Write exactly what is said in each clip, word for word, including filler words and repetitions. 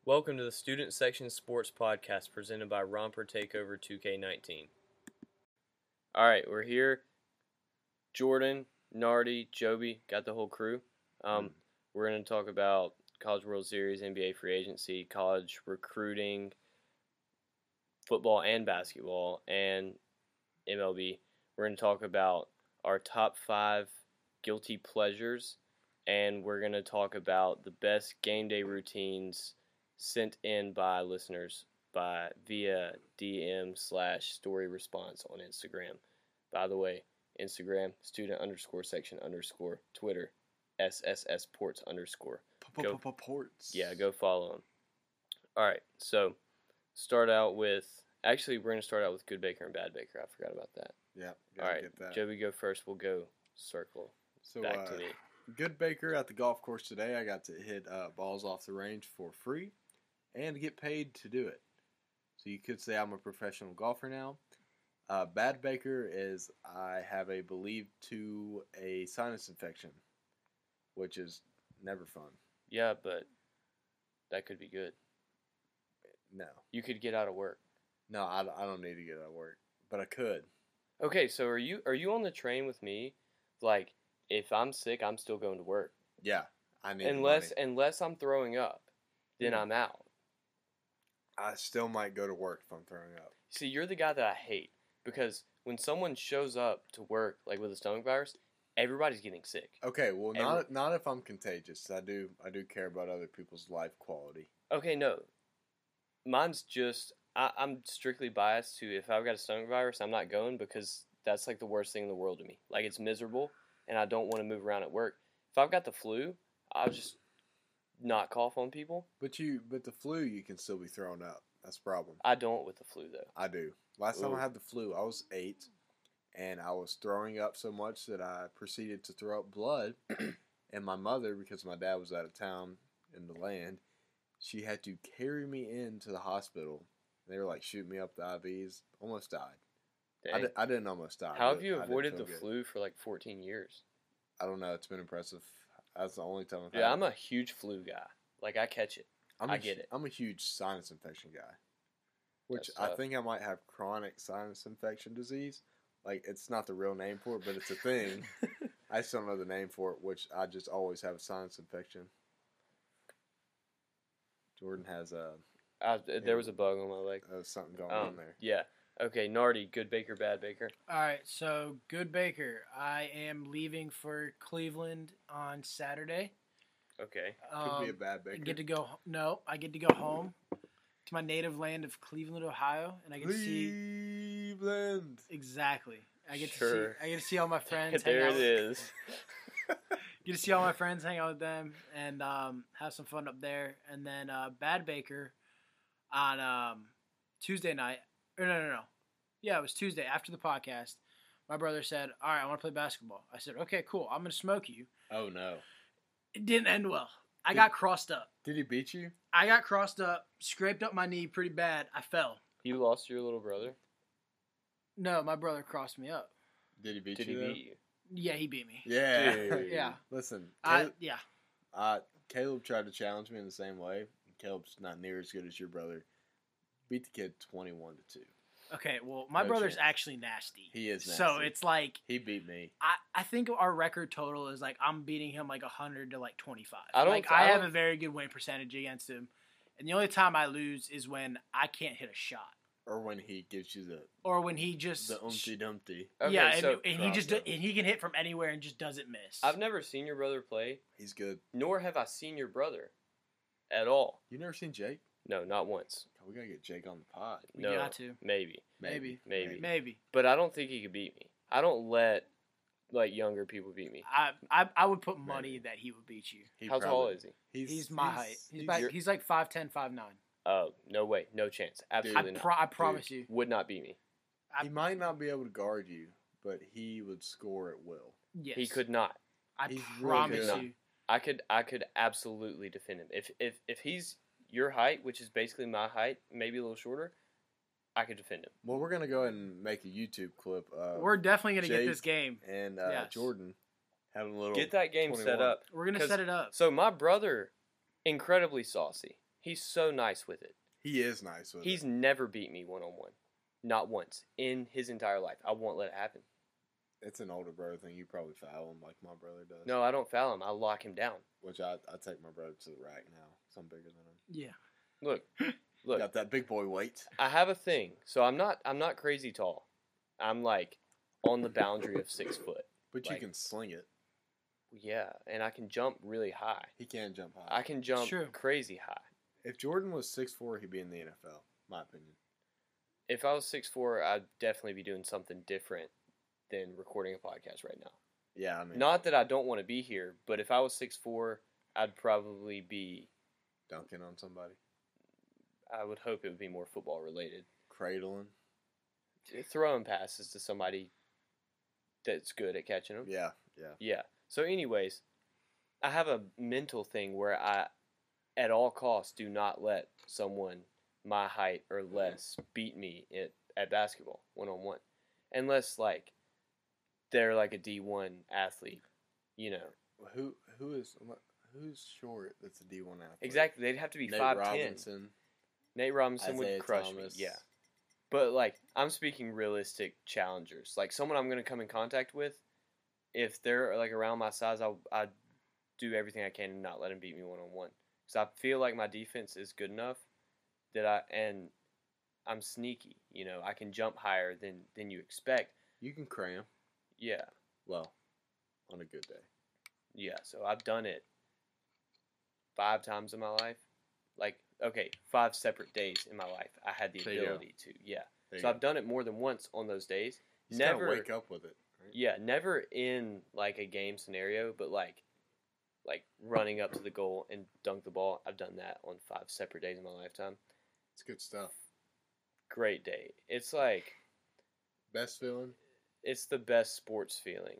Welcome to the Student Section Sports Podcast presented by Romper Takeover two K nineteen. All right, we're here. Jordan, Nardi, Joby, got the whole crew. Um, we're going to talk about College World Series, N B A free agency, college recruiting, football and basketball, and M L B. We're going to talk about our top five guilty pleasures, and we're going to talk about the best game day routines sent in by listeners by via D M slash story response on Instagram. By the way, Instagram, student underscore section underscore, Twitter, S S S ports underscore. Go, ports. Yeah, go follow them. All right, so start out with, actually, we're going to start out with Good Baker and Bad Baker. I forgot about that. Yeah, All right, get that. Joby, go first. We'll go circle So, back uh, to me. Good Baker at the golf course today. I got to hit uh, balls off the range for free and get paid to do it. So you could say I'm a professional golfer now. Uh, Bad Baker is I have a believed to a sinus infection, which is never fun. Yeah, but that could be good. No. You could get out of work. No, I, I don't need to get out of work, but I could. Okay, so are you are you on the train with me? Like, if I'm sick, I'm still going to work. Yeah, I need Unless money. unless I'm throwing up, then Yeah. I'm out. I still might go to work if I'm throwing up. See, you're the guy that I hate because when someone shows up to work like with a stomach virus, everybody's getting sick. Okay, well, Every- not not if I'm contagious. I do I do care about other people's life quality. Okay, no. Mine's just I, I'm strictly biased to if I've got a stomach virus, I'm not going because that's like the worst thing in the world to me. Like, it's miserable and I don't want to move around at work. If I've got the flu, I'll just not cough on people. But you, but the flu, you can still be thrown up. That's the problem. I don't with the flu though. I do. Last time Ooh. I had the flu, I was eight, and I was throwing up so much that I proceeded to throw up blood. And my mother, because my dad was out of town in the land, she had to carry me into the hospital. They were like shooting me up the I Vs. Almost died. I, Dang. di- I didn't almost die. How but have you I didn't avoided feel the good. flu for like fourteen years? I don't know. It's been impressive. That's the only time I've Yeah, had I'm it. a huge flu guy. Like, I catch it. I'm I a, get hu- it. I'm a huge sinus infection guy, which That's I tough. think I might have chronic sinus infection disease. Like, it's not the real name for it, but it's a thing. I just don't know the name for it, which I just always have a sinus infection. Jordan has a I, there was a bug on my leg. uh, something going Um, on there. yeah. Okay, Nardi, Good Baker, Bad Baker. All right, so Good Baker. I am leaving for Cleveland on Saturday. Okay. Could Um, be a bad I baker. get to go. No, I get to go home to my native land of Cleveland, Ohio, and I get to see Cleveland. exactly. I get Sure. to see. I get to see all my friends. There hang it out, is. Get to see all my friends, hang out with them, and um, have some fun up there. And then uh, Bad Baker on um, Tuesday night. Or no, no, no. Yeah, it was Tuesday after the podcast. My brother said, "All right, I want to play basketball." I said, "Okay, cool. I'm gonna smoke you." Oh no! It didn't end well. I Did- got crossed up. Did he beat you? I got crossed up, scraped up my knee pretty bad. I fell. You lost your little brother? No, my brother crossed me up. Did he beat Did you? he though? beat you? Yeah, he beat me. Yeah. Dude. Yeah. Listen, I Caleb, yeah. uh, Caleb tried to challenge me in the same way. Caleb's not near as good as your brother. Beat the kid twenty-one to two. Okay, well, my No brother's chance. actually nasty. He is So nasty. it's like He beat me. I, I think our record total is like I'm beating him like one hundred to like twenty-five. I don't- like I I have don't- a very good win percentage against him. And the only time I lose is when I can't hit a shot Or when he gives you the or when he just the umpty dumpty. Okay, yeah, and, so and he just do, Cross and he can hit from anywhere and just doesn't miss. I've never seen your brother play, He's good. nor have I seen your brother at all. You never seen Jake? No, not once. Oh, we gotta get Jake on the pod. We No, got to. maybe. Maybe. Maybe. Maybe. But I don't think he could beat me. I don't let like younger people beat me. I, I I would put money Maybe. that he would beat you. He How tall is he? He's, He's my height. He's, about, you're- he's like five ten, five nine. Oh, no way. No chance. I, Absolutely not. pro- I promise you. Would not beat me. he might not be able to guard you, but he would score at will. Yes. He could not. I He's really promise good. you. I could I could absolutely defend him. If if if he's your height, which is basically my height, maybe a little shorter, I could defend him. Well, we're gonna go ahead and make a YouTube clip. Uh, We're definitely gonna Jake get this game. and uh, Yes. Jordan having a little Get that game set twenty-one. up. We're gonna 'Cause- set it up. So my brother, incredibly saucy. He's so nice with it. He is nice with He's it. never beat me one on one, not once in his entire life. I won't let it happen. It's an older brother thing. You probably foul him like my brother does. No, I don't foul him. I lock him down. Which I I take my brother to the rack now. Cause I'm bigger than him. Yeah. Look, look. Got that big boy weight. I have a thing. So I'm not. I'm not crazy tall. I'm like on the boundary of six foot. But you Like- can sling it. Yeah, and I can jump really high. He can jump high. I can jump True. crazy high. If Jordan was six foot four, he'd be in the N F L. My opinion. If I was six foot four, I'd definitely be doing something different than recording a podcast right now. Yeah, I mean, Not that I don't want to be here, but if I was six foot four, I'd probably be. dunking on somebody, I would hope it would be more football related. cradling. Throwing passes to somebody that's good at catching them. Yeah, yeah. Yeah. So, anyways, I have a mental thing where I, at all costs, do not let someone my height or less beat me at, at basketball one on one, unless like they're like a D one athlete, you know. Who who is who's short? That's a D one athlete. Exactly. They'd have to be Nate five ten. Robinson. Nate Robinson Isaiah would crush Thomas. me. Yeah. But like I'm speaking realistic challengers, like someone I'm going to come in contact with. If they're like around my size, I'll I do everything I can to not let them beat me one on one. Because I feel like my defense is good enough that I and I'm sneaky. You know, I can jump higher than than you expect. You can cram. Yeah, Well, on a good day. yeah. So I've done it five times in my life. Like okay, five separate days in my life. I had the There you go. ability to. Yeah. There So you I've done it more than once on those days. You just never gotta wake up with it. Right? Yeah, never in like a game scenario, but like like running up to the goal and dunk the ball. I've done that on five separate days in my lifetime. It's good stuff. Great day. It's like Best feeling. it's the best sports feeling.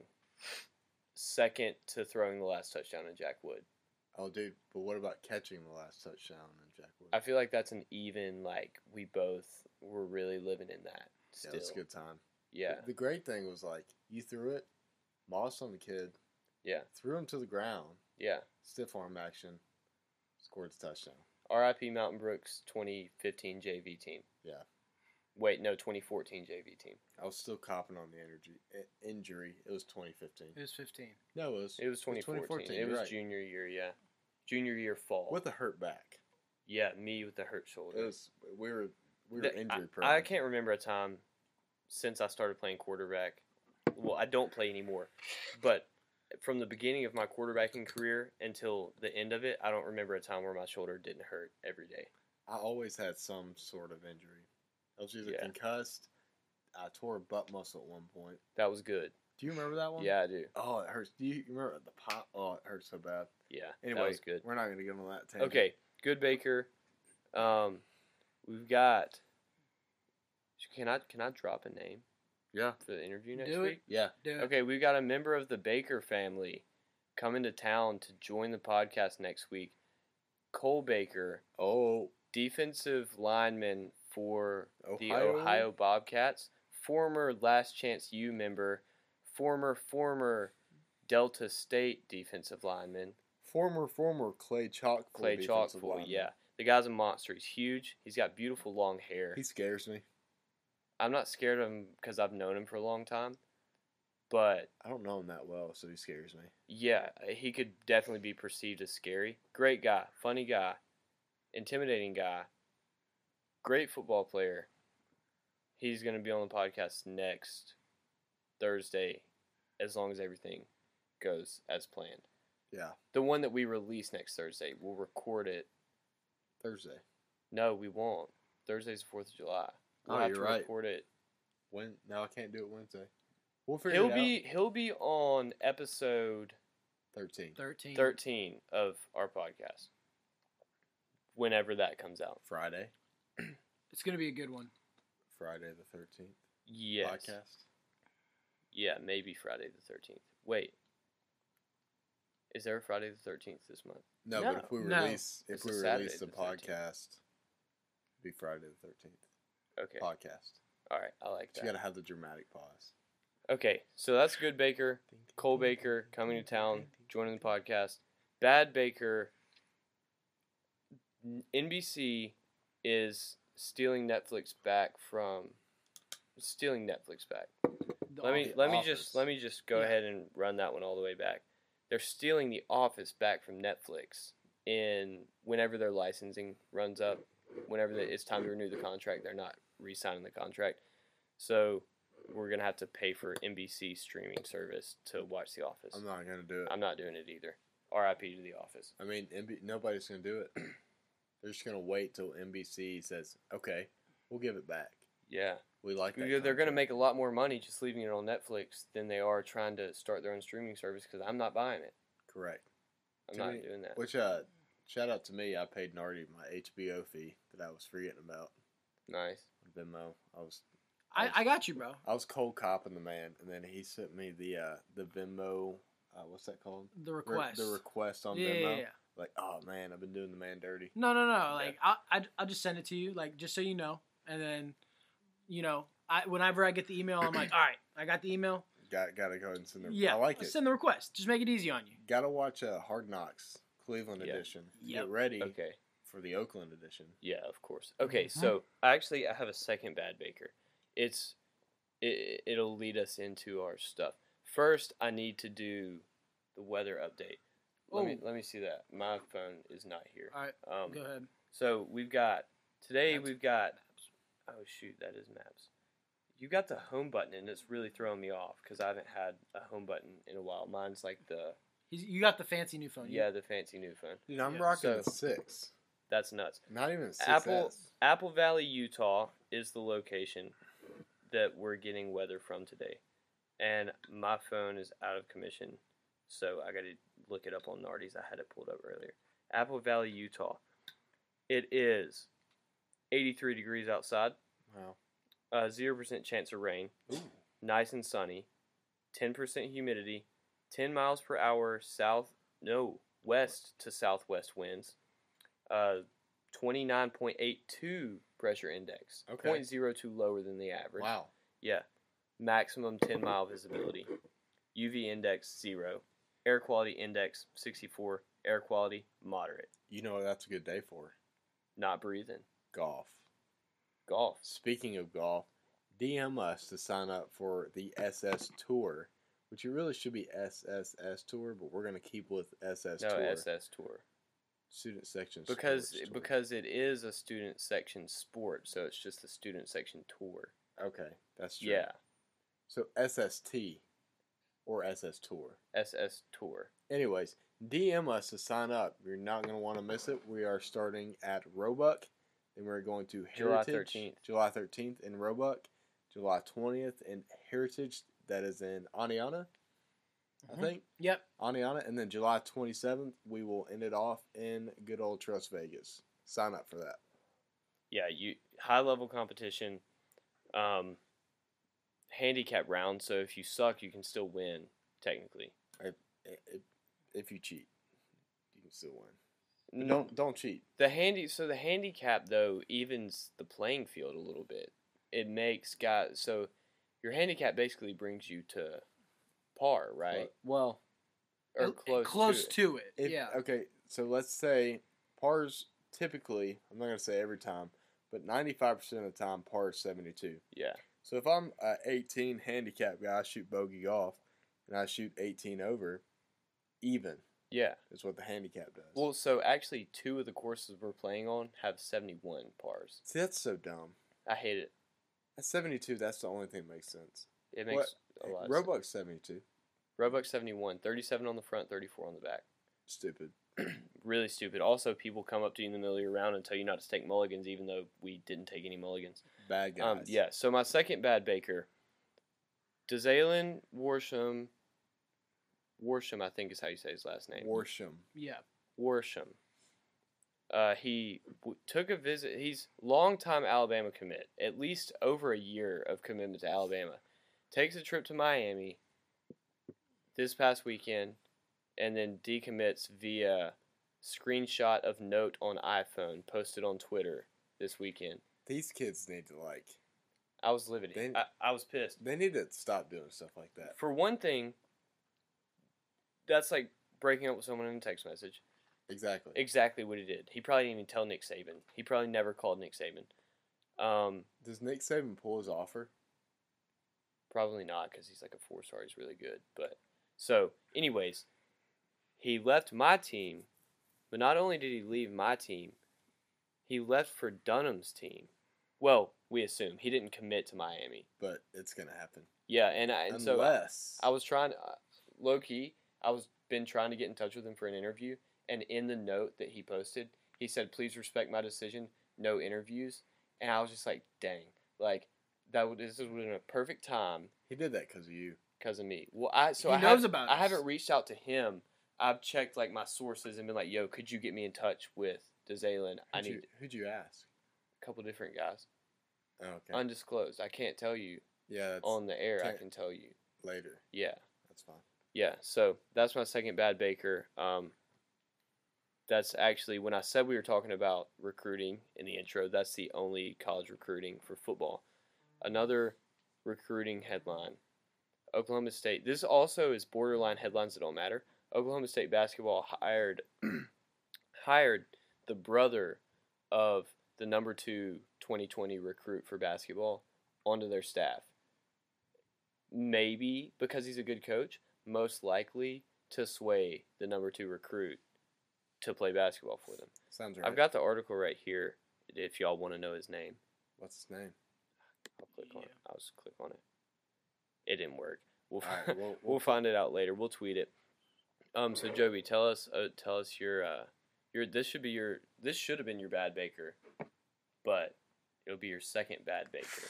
Second to throwing the last touchdown in Jack Wood. Oh, dude. But what about catching the last touchdown in Jack Wood? I feel like that's an even like we both were really living in that Yeah, still. that's a good time. Yeah. The great thing was like you threw it, mossed on the kid. Yeah. Threw him to the ground. Yeah. Stiff arm action. Scored the touchdown. R I P Mountain Brooks twenty fifteen J V team. Yeah. Wait, no, twenty fourteen J V team. I was still copping on the energy i- injury. It was twenty fifteen. It was fifteen. No, it was. It was twenty fourteen. It you're was right. junior year, yeah. Junior year fall. With a hurt back. Yeah, me with the hurt shoulder. It was. We were. We were The- injury I, prone. I can't remember a time since I started playing quarterback. Well, I don't play anymore, but from the beginning of my quarterbacking career until the end of it, I don't remember a time where my shoulder didn't hurt every day. I always had some sort of injury. I was either Yeah. concussed. I tore a butt muscle at one point. That was good. Do you remember that one? Yeah, I do. Oh, it hurts. Do you remember the pop? Oh, it hurts so bad. Yeah, Anyway, that was good. we're not going to get on that tangent. Okay, good Baker. Um, we've got. Can I can I drop a name Yeah. for the interview next Do week? it. Yeah. Do it. Okay, we've got a member of the Baker family coming to town to join the podcast next week. Cole Baker, Oh, defensive lineman for the Ohio? Ohio Bobcats, former Last Chance U member, former former Delta State defensive lineman, former former Clay Chalk. Clay Chalkful. Yeah, the guy's a monster. He's huge. He's got beautiful long hair. He scares me. I'm not scared of him because I've known him for a long time, but I don't know him that well, so he scares me. yeah, he could definitely be perceived as scary. Great guy, funny guy, intimidating guy, great football player. He's going to be on the podcast next Thursday, as long as everything goes as planned. Yeah. The one that we release next Thursday, we'll record it. Thursday. No, we won't. Thursday's the fourth of July. We'll Oh, have you're to right. record it. When? No, I can't do it Wednesday. We'll figure He'll it be he'll be on episode out. Thirteen. Thirteen. thirteen of our podcast. Whenever that comes out. Friday. It's gonna be a good one. Friday the thirteenth. Yes. Podcast. Yeah, maybe Friday the thirteenth. Wait. Is there a Friday the thirteenth this month? No, No. but if we No. release if It's we a Saturday release the the thirteenth. podcast, it'll be Friday the thirteenth. Okay. Podcast. All right. I like So that. you gotta have the dramatic pause. Okay. So that's good Baker. Cole Baker coming to town, joining the podcast. Bad Baker. N B C is stealing Netflix back from stealing Netflix back. The Let me Office. let me Office. just let me just go Yeah. ahead and run that one all the way back. They're stealing The Office back from Netflix in whenever their licensing runs up, whenever they, it's time to renew the contract, they're not re-signing the contract. So we're gonna have to pay for N B C streaming service to watch The Office. I'm not gonna do it. I'm not doing it either. R I P to The Office. I mean, N B- nobody's gonna do it. They're just gonna wait till N B C says, "Okay, we'll give it back. Yeah, We like that." they're going to contract." make a lot more money just leaving it on Netflix than they are trying to start their own streaming service. Because I'm not buying it. Correct. I'm To not me- doing that. Which, uh, shout out to me. I paid Nardi my H B O fee that I was forgetting about. Nice. Venmo. I was, I, I got you, bro. I was cold copping the man, and then he sent me the uh, the Venmo. Uh, what's that called? The Re- request. the request on yeah, Venmo. yeah, yeah. Like, oh man, I've been doing the man dirty. No, no, no. Like I, I, I'll just send it to you, like just so you know, and then, you know, I whenever I get the email, I'm like, all right, I got the email. Got gotta go ahead and send the. Yeah, I like it. Send the request. Just make it easy on you. Gotta watch uh, Hard Knocks Cleveland Yeah. edition. Yep. Get ready Okay. for the Oakland edition. Yeah, of course. Okay, Mhm. so actually, I have a second bad baker. It's it, it'll lead us into our stuff. First, I need to do the weather update. Let me Oh. let me see that. My phone is not here. All right, Um, go ahead. so we've got today. That's- We've got. Oh shoot, that is maps. You got the home button, and it's really throwing me off because I haven't had a home button in a while. Mine's like the He's, you got the fancy new phone. yeah, the fancy new phone. Dude, I'm Yeah. rocking So- the six. That's nuts. Not even a six Apple S. Apple Valley, Utah is the location that we're getting weather from today. And my phone is out of commission, so I got to look it up on Nardi's. I had it pulled up earlier. Apple Valley, Utah. It is eighty-three degrees outside, Wow. uh, zero percent chance of rain, Ooh. nice and sunny, ten percent humidity, ten miles per hour south, no, west to southwest winds, uh, twenty-nine point eight two pressure index, Okay. zero point zero two lower than the average. Wow. Yeah. Maximum ten mile visibility. U V index zero. Air quality index sixty-four. Air quality moderate. You know what that's a good day for? Not breathing. Golf. Golf. Speaking of golf, D M us to sign up for the S S Tour, which it really should be S S S Tour, but we're going to keep with S S No, Tour. S S Tour. Student Section Because Sports Tour. because it is a student section sport, so it's just a student section tour. Okay, that's true. Yeah. So S S T or S S Tour. S S Tour. Anyways, D M us to sign up. You're not going to want to miss it. We are starting at Roebuck. Then we're going to July Heritage. thirteenth. July thirteenth in Roebuck. July twentieth in Heritage. That is in Aniana, I Mhm. think. Yep. Aniana. And then July twenty-seventh, we will end it off in good old Trust Vegas. Sign up for that. Yeah, you high level competition. Um handicap round, so if you suck you can still win, technically. If, if you cheat, you can still win. But No, don't don't cheat. The handy so the handicap though evens the playing field a little bit. It makes guys so your handicap basically brings you to par, right? Well, Or Uh, close, close to, to it. if, yeah. Okay, so let's say pars typically, I'm not going to say every time, but ninety-five percent of the time par is seventy-two. it. Yeah. So if I'm a eighteen handicap guy, I shoot bogey golf, and I shoot eighteen over, even Yeah. is what the handicap does. Well, so actually two of the courses we're playing on have seventy-one pars. See, that's so dumb. I hate it. At seventy-two, that's the only thing that makes sense. It makes a lot of sense. Roebuck's seventy-two. Roebuck seventy-one, thirty-seven on the front, thirty-four on the back. Stupid. Really stupid. Also, people come up to you in the middle of your round and tell you not to take mulligans, even though we didn't take any mulligans. Bad guys. Um, yeah. So my second bad baker, Dzalen Warsham. Warsham, I think is how you say his last name. Warsham. Yeah. Warsham. Uh, he w- took a visit. He's longtime Alabama commit, at least over a year of commitment to Alabama. Takes a trip to Miami this past weekend, and then decommits via screenshot of note on iPhone posted on Twitter this weekend. These kids need to, like, I was livid. They- I, I was pissed. they need to stop doing stuff like that. For one thing, that's like breaking up with someone in a text message. Exactly. Exactly what he did. He probably didn't even tell Nick Saban. He probably never called Nick Saban. Um, Does Nick Saban pull his offer? Probably not because he's like a four star. He's really good. But so, anyways, he left my team, but not only did he leave my team, he left for Dunham's team. Well, we assume he didn't commit to Miami, but it's gonna happen. Yeah, and, I, and Unless so I was trying, uh, low key, I was been trying to get in touch with him for an interview, and in the note that he posted, he said, "Please respect my decision, no interviews." And I was just like, "Dang, like that would this was in a perfect time." He did that because of you. Because of me. Well, I so He I knows have, about I us. haven't reached out to him. I've checked like my sources and been like, "Yo, could you get me in touch with DeZalen? I Who'd need you, who'd you ask? a couple different guys, Oh, okay. undisclosed. I can't tell you yeah, that's on the air. I can't- can tell you. later. Yeah, That's fine. yeah. So that's my second bad Baker. Um, that's actually when I said we were talking about recruiting in the intro. That's the only college recruiting for football. Another recruiting headline: Oklahoma State. This also is borderline headlines that don't matter. Oklahoma State basketball hired hired the brother of the number two twenty twenty recruit for basketball onto their staff. Maybe because he's a good coach, most likely to sway the number two recruit to play basketball for them. Sounds right. I've got the article right here if y'all want to know his name. What's his name? I'll click on Yeah. it. I'll just click on it. It didn't work. We'll All right, we'll- we'll, we'll- find it out later. We'll tweet it. Um. So Joby, tell us uh, tell us your uh your this should be your this should have been your bad Baker, but it'll be your second bad Baker.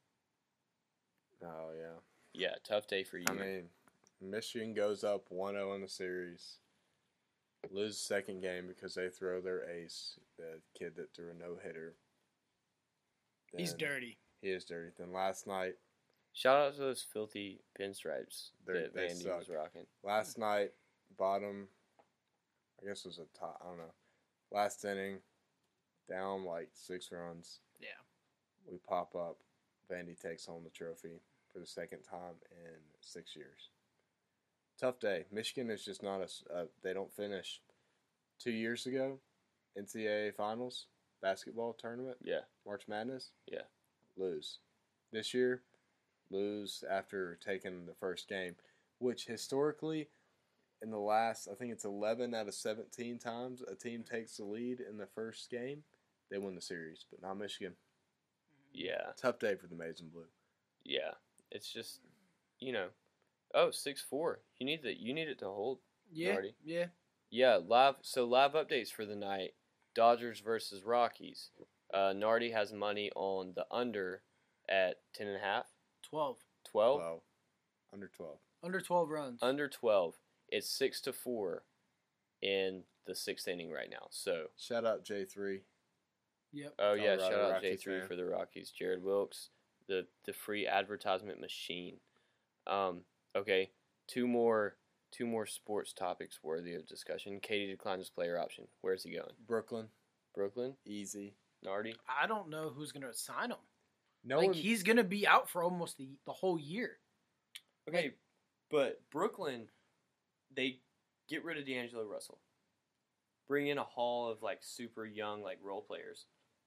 Oh yeah. Yeah, tough day for you. I mean, Michigan goes up one oh in the series. Lose second game because they throw their ace, the kid that threw a no hitter. He's dirty. He is dirty. Then last night, Shout out to those filthy pinstripes They're- that they Vandy suck. was rocking. last night, bottom, I guess it was a top, I don't know. Last inning, down like six runs. Yeah. We pop up. Vandy takes home the trophy for the second time in six years. Tough day. Michigan is just not a. s- Uh, they don't finish. Two years ago, N C double A Finals basketball tournament, Yeah, March Madness. Yeah. Lose. This year, lose after taking the first game, which historically, in the last, I think it's eleven out of seventeen times a team takes the lead in the first game, they win the series, but not Michigan. yeah, Tough day for the Maize and Blue. yeah. It's just, you know, oh six four. You need that. You need it to hold. Yeah. Nardi. Yeah. Yeah, live. So live updates for the night: Dodgers versus Rockies. Uh, Nardi has money on the under at ten and a half. twelve. twelve. twelve. Under twelve. Under twelve runs. Under twelve. It's six to four in the sixth inning right now. So, Shout out J three. Yep. oh yeah, Colorado shout out Rockies J three fan. for the Rockies. Jared Wilkes, the the free advertisement machine. Um, okay, two more two more sports topics worthy of discussion. Katie declined his player option. Where's he going? Brooklyn. Brooklyn? Easy. Nardi? I don't know who's gonna sign him. No like one. he's gonna be out for almost the, the whole year. Okay, but Brooklyn, they get rid of D'Angelo Russell. Bring in a haul of like super young like role players.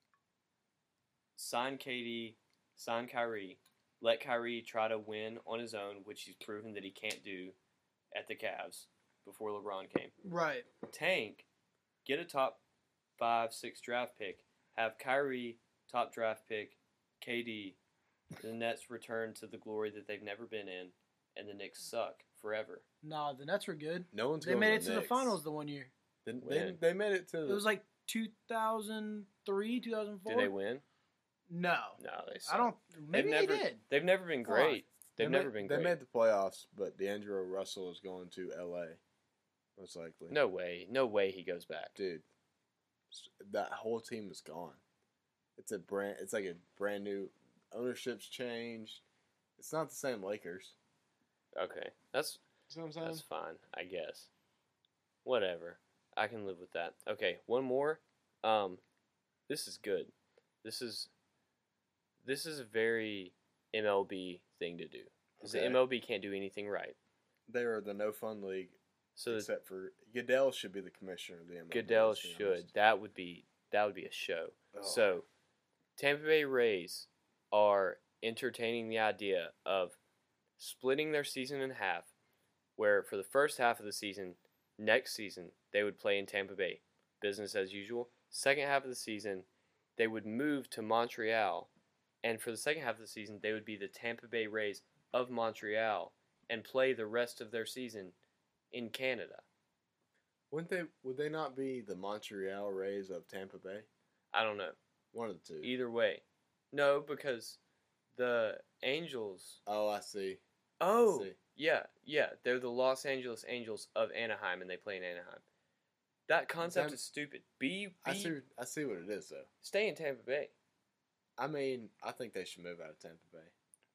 Sign K D, sign Kyrie. Let Kyrie try to win on his own, which he's proven that he can't do at the Cavs before LeBron came. Right. Tank, get a top five, six draft pick. Have Kyrie, top draft pick, K D. The Nets return to the glory that they've never been in, and the Knicks suck forever. Nah, the Nets were good. no one's They going made to it to the Knicks. finals the one year. They, they, When? they made it to. It was like two thousand three, two thousand four. Did they win? No. No, they suck. I don't. Maybe They've they never, did. They've never been Fuck. great. They've they never made, been They great. made the playoffs, but D'Angelo Russell is going to L A. Most likely. No way. No way he goes back. Dude, s- that whole team is gone. It's a brand. It's like a brand new ownership's changed. It's not the same Lakers. Okay. That's You know what I'm saying? that's fine, I guess. Whatever. I can live with that. Okay, one more. Um this is good. This is this is a very M L B thing to do. Because Okay. the M L B can't do anything right. They are the no fun league So the, Except for Goodell should be the commissioner of the M L B. Goodell let's be should. honest. That would be that would be a show. Oh. So Tampa Bay Rays are entertaining the idea of splitting their season in half, where for the first half of the season, next season, they would play in Tampa Bay, business as usual. Second half of the season, they would move to Montreal, and for the second half of the season, they would be the Tampa Bay Rays of Montreal and play the rest of their season in Canada. Wouldn't they? Would they not be the Montreal Rays of Tampa Bay? I don't know. One of the two. Either way. No, because the Angels... Oh, I see. Oh, I see. yeah, yeah. They're the Los Angeles Angels of Anaheim, and they play in Anaheim. That concept That- is stupid. Be, be I see. I see what it is, though. Stay in Tampa Bay. I mean, I think they should move out of Tampa Bay.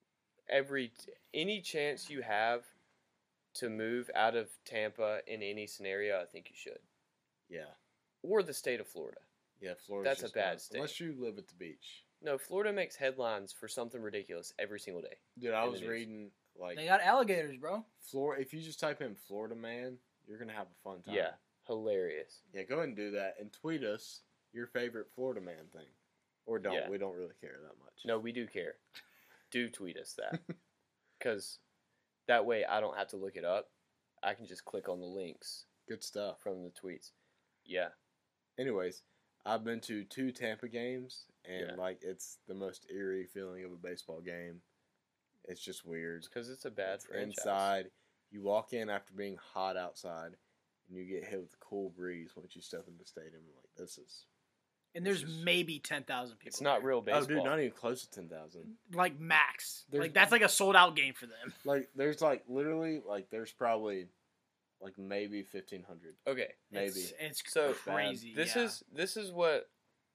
Every any chance you have to move out of Tampa in any scenario, I think you should. Yeah. Or the state of Florida. Yeah, Florida. That's a bad state. Unless you live at the beach. No, Florida makes headlines for something ridiculous every single day. Dude, I In the was news. reading like They got alligators, bro. Florida. If you just type in Florida man, you're gonna have a fun time. Yeah, hilarious. Yeah, go ahead and do that and tweet us your favorite Florida man thing, or don't. Yeah. We don't really care that much. No, we do care. Do tweet us that. Because that way I don't have to look it up. I can just click on the links Good stuff. from the tweets. Yeah. Anyways, I've been to two Tampa games, and Yeah. like it's the most eerie feeling of a baseball game. It's just weird. Because it's a bad It's franchise. inside. You walk in after being hot outside, and you get hit with a cool breeze once you step into the stadium. Like this is. And there's This is- maybe ten thousand people. It's not there. real baseball. Oh, dude, not even close to ten thousand. Like max. There's- like that's like a sold out game for them. Like there's like literally like there's probably like maybe fifteen hundred. Okay. Maybe. It's, it's So, crazy. This yeah. is this is what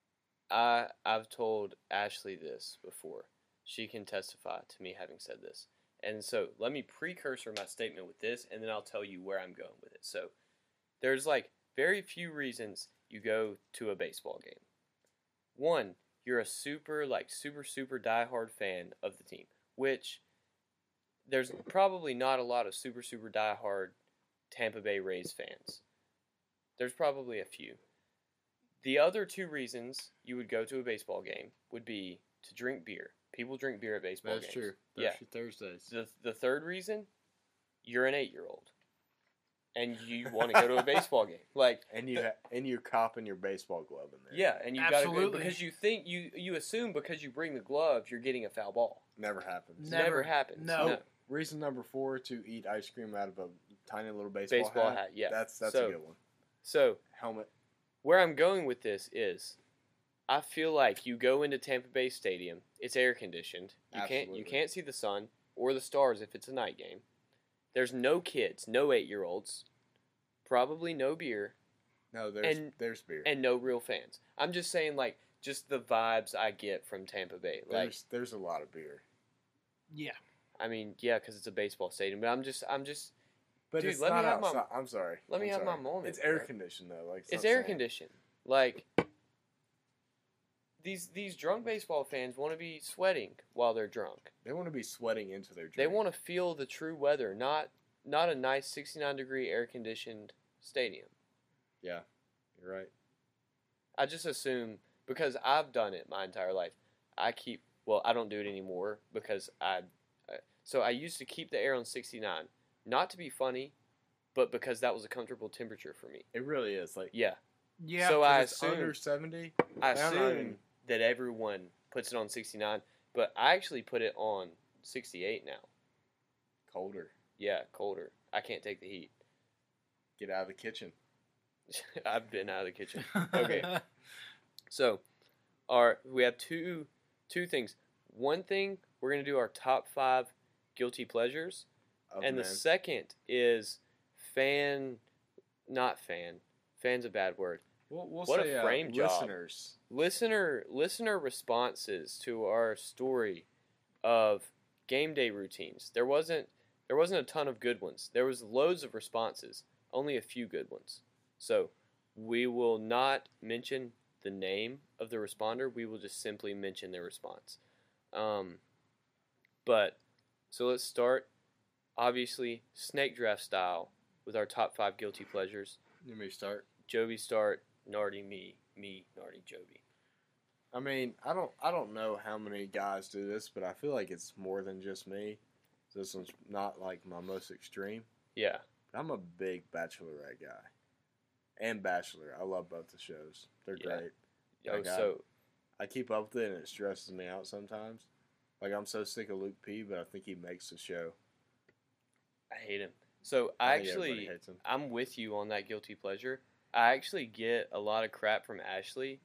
I I've told Ashley this before. She can testify to me having said this. And so let me precursor my statement with this, and then I'll tell you where I'm going with it. So there's like very few reasons you go to a baseball game. One, you're a super like super super diehard fan of the team, which there's probably not a lot of super super diehard Tampa Bay Rays fans. There's probably a few. The other two reasons you would go to a baseball game would be to drink beer. People drink beer at baseball That's games. true. Yeah. Thirsty Thursdays. The the third reason, you're an eight year old, and you want to go to a baseball game. Like And you ha- and you're copping your baseball glove in there. yeah, and you got to go Absolutely. because you think you you assume because you bring the gloves you're getting a foul ball. Never happens. Never. Never happens. No. Reason number four to eat ice cream out of a tiny little baseball, Baseball hat. hat, yeah. That's that's So- a good one. So Helmet. where I'm going with this is, I feel like you go into Tampa Bay Stadium. It's air conditioned. You can't you Absolutely. can't see the sun or the stars if it's a night game. There's no kids, no eight year olds, probably no beer, No, there's And- there's beer. and no real fans. I'm just saying like just the vibes I get from Tampa Bay. Like there's there's a lot of beer. Yeah. I mean, yeah, because it's a baseball stadium. But I'm just I'm just But Dude, it's let me not have my- outside. I'm sorry. let me I'm have my sorry. moment, It's air bro. conditioned though. Like it's not air saying- conditioned. Like these these drunk baseball fans want to be sweating while they're drunk. They want to be sweating into their drink. They want to feel the true weather, not not a nice sixty-nine degree air conditioned stadium. Yeah, you're right. I just assume because I've done it my entire life. I keep well, I don't do it anymore because I, I so I used to keep the air on sixty-nine, not to be funny, but because that was a comfortable temperature for me. It really is. Like Yeah, Yeah. So if I it's assume under seventy. I They're not assume even- that everyone puts it on sixty-nine, but I actually put it on sixty-eight now. Colder. Yeah, colder. I can't take the heat. Get out of the kitchen. I've been out of the kitchen. Okay. So, our we have two two things. One thing, we're gonna do our top five guilty pleasures, Of and the men. second is fan, not fan. Fan's a bad word. We'll, we'll what a say, uh, frame job. listeners. Listener listener responses to our story of game day routines. There wasn't there wasn't a ton of good ones. There was loads of responses, only a few good ones. So we will not mention the name of the responder. We will just simply mention their response. Um, but so let's start. Obviously, snake draft style. with our top five guilty pleasures. You may start. Joby start, Nardi me, me Nardi Joby. I mean, I don't, I don't know how many guys do this, but I feel like it's more than just me. This one's not like my most extreme. Yeah. I'm a big Bachelorette guy, and Bachelor. I love both the shows. They're Yeah. great. Oh, Like, I- so I keep up with it, and it stresses me out sometimes. Like, I'm so sick of Luke P, but I think he makes the show. I hate him. So I, think everybody actually, hates him. I'm with you on that guilty pleasure. I actually get a lot of crap from Ashley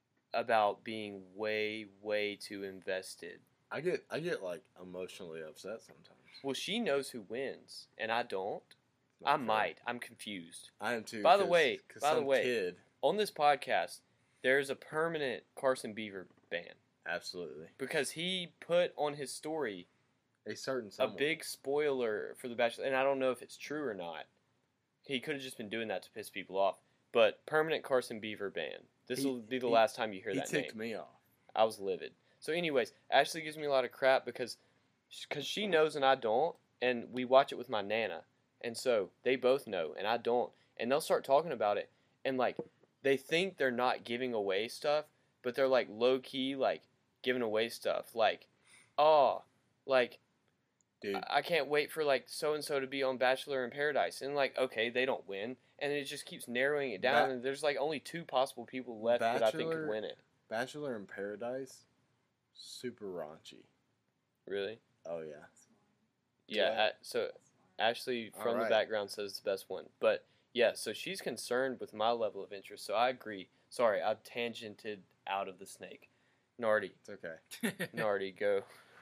about being way, way too invested. I get, I get like emotionally upset sometimes. Well, she knows who wins, and I don't. It's not I fair. might. I'm confused. I am too. By the 'cause- way- 'cause by the some way- kid, On this podcast, there's a permanent Carson Beaver ban absolutely, because he put on his story a certain a someone. big spoiler for The Bachelor, and I don't know if it's true or not. He could have just been doing that to piss people off. But permanent Carson Beaver ban. This will He- be the he- last time you hear He that ticked name. me off. I was livid. So, anyways, Ashley gives me a lot of crap because because she knows and I don't, and we watch it with my nana, and so they both know and I don't, and they'll start talking about it, and like they think they're not giving away stuff, but they're like low key like giving away stuff, like oh, like Dude, I I can't wait for like so and so to be on Bachelor in Paradise, and like okay, they don't win, and it just keeps narrowing it down, Ba- and there's like only two possible people left that I think could Bachelor- win it. Bachelor in Paradise, super raunchy. Really? Oh yeah. Yeah. Yeah. A- so Ashley from Alright. the background says it's the best one, but yeah, so she's concerned with my level of interest, so I agree. Sorry, I tangented out of the snake. Nardi, It's okay. Nardi, go.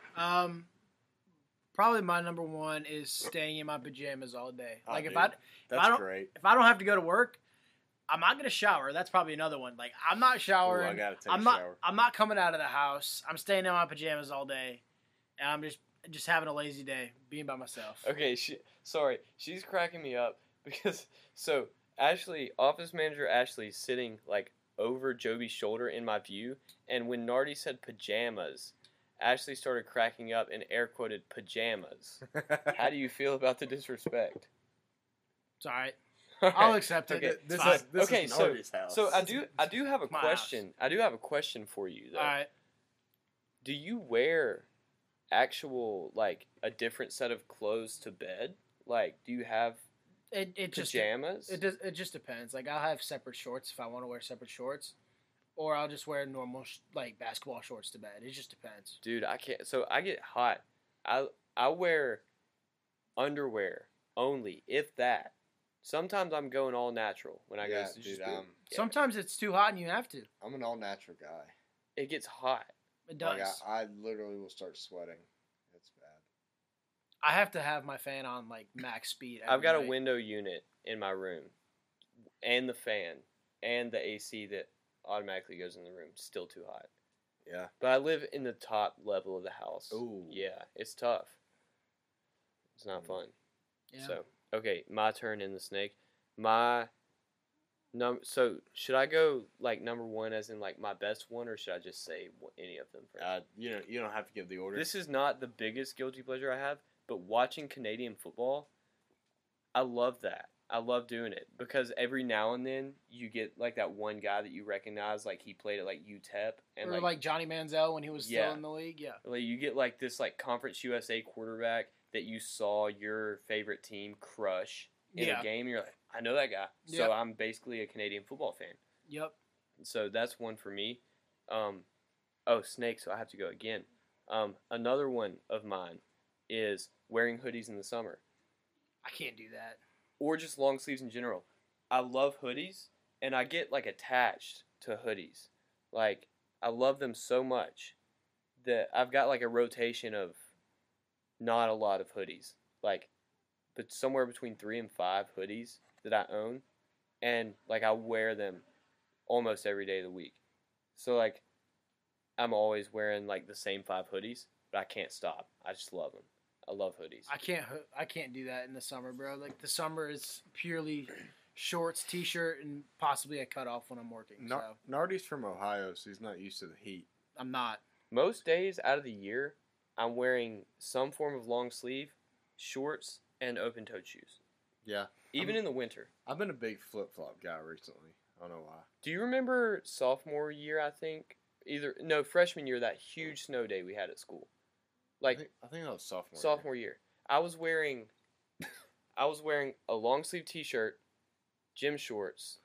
um, probably my number one is staying in my pajamas all day. Oh, Like if dude. I That's don't- great. if I don't have to go to work, I'm not gonna shower. That's probably another one. Like I'm not Ooh, showering. I gotta take I'm a not. shower. I'm not coming out of the house. I'm staying in my pajamas all day, and I'm just just having a lazy day, being by myself. Okay, she sorry, she's cracking me up because so Ashley, office manager Ashley's sitting like over Joby's shoulder in my view, and when Nardi said pajamas, Ashley started cracking up and air quoted pajamas. How do you feel about the disrespect? It's all right. All I'll right. accept it. Okay, It's this fine. is this Okay, is so- Nardi's house. So I do I do have a My question. I do have a question for you though. All right. Do you wear actual like a different set of clothes to bed? Like do you have It it just pajamas? it does it just depends. Like I'll have separate shorts if I want to wear separate shorts, or I'll just wear normal sh- like basketball shorts to bed. It just depends. Dude, I can't. So I get hot. I I wear underwear only, if that. Sometimes I'm going all natural when I yeah, go. to dude, just um, yeah, Sometimes it's too hot and you have to. I'm an all natural guy. it gets hot. It does. Like I, I literally will start sweating. It's bad. I have to have my fan on like max speed. I've every got a night. window unit in my room, and the fan, and the A C that automatically goes in the room. Still too hot. Yeah. But I live in the top level of the house. Ooh. Yeah, it's tough. It's not Mm. fun. Yeah. So okay, my turn in the snake. My num. So should I go like number one as in like my best one, or should I just say wh- any of them? For Uh, you know, you don't have to give the order. This is not the biggest guilty pleasure I have, but watching Canadian football, I love that. I love doing it because every now and then you get like that one guy that you recognize, like he played at like U T E P, and or like, like, Johnny Manziel when he was Yeah. still in the league. Yeah. like you get like this like Conference U S A quarterback that you saw your favorite team crush in Yeah. a game. And you're like, I know that guy, so Yep. I'm basically a Canadian football fan. Yep. So that's one for me. Um, oh, snake. So I have to go again. Um, another one of mine is wearing hoodies in the summer, I can't do that. or just long sleeves in general. I love hoodies, and I get like attached to hoodies. Like I love them so much that I've got like a rotation of not a lot of hoodies, like but somewhere between three and five hoodies that I own, and like I wear them almost every day of the week. So like I'm always wearing like the same five hoodies, but I can't stop. I just love them. I love hoodies. I can't. ho- I can't do that in the summer, bro. Like the summer is purely shorts, t-shirt, and possibly a cutoff when I'm working. Nar- So Nardi's from Ohio, so he's not used to the heat. I'm not. Most days out of the year, I'm wearing some form of long sleeve, shorts, and open-toed shoes. Yeah. even I'm- in the winter. I've been a big flip flop guy recently. I don't know why. Do you remember sophomore year? I think either no freshman year, that huge snow day we had at school, like I think, I think that was sophomore. sophomore year. I was wearing, I was wearing a long sleeve T-shirt, gym shorts,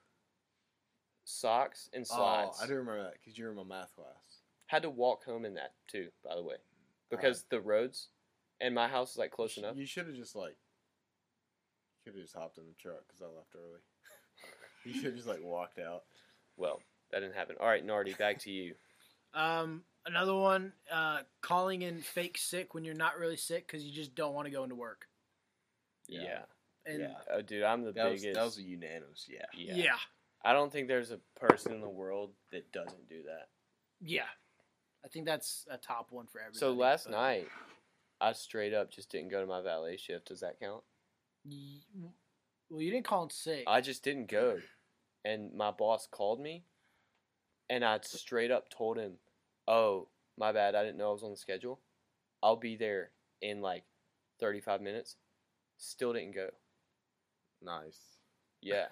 socks, and Year. slides. Oh, I do remember that because you were in my math class. Had to walk home in that too, by the way, because the roads and my house is like close You sh- enough. You should have just like, could have just hopped in the truck because I left early. You should have just like walked out. Well, that didn't happen. All right, Nardi, back to you. Um, another one, uh, calling in fake sick when you're not really sick because you just don't want to go into work. Yeah. Yeah. And Yeah. Oh, dude, I'm the That was, biggest. that was a unanimous. Yeah. yeah. yeah, I don't think there's a person in the world that doesn't do that. yeah. I think that's a top one for everybody. So last but- night, I straight up just didn't go to my valet shift. Does that count? Y- Well, you didn't call in sick. I just didn't go. And my boss called me, and I straight up told him, oh, my bad, I didn't know I was on the schedule. I'll be there in like thirty-five minutes. Still didn't go. Nice. Yeah.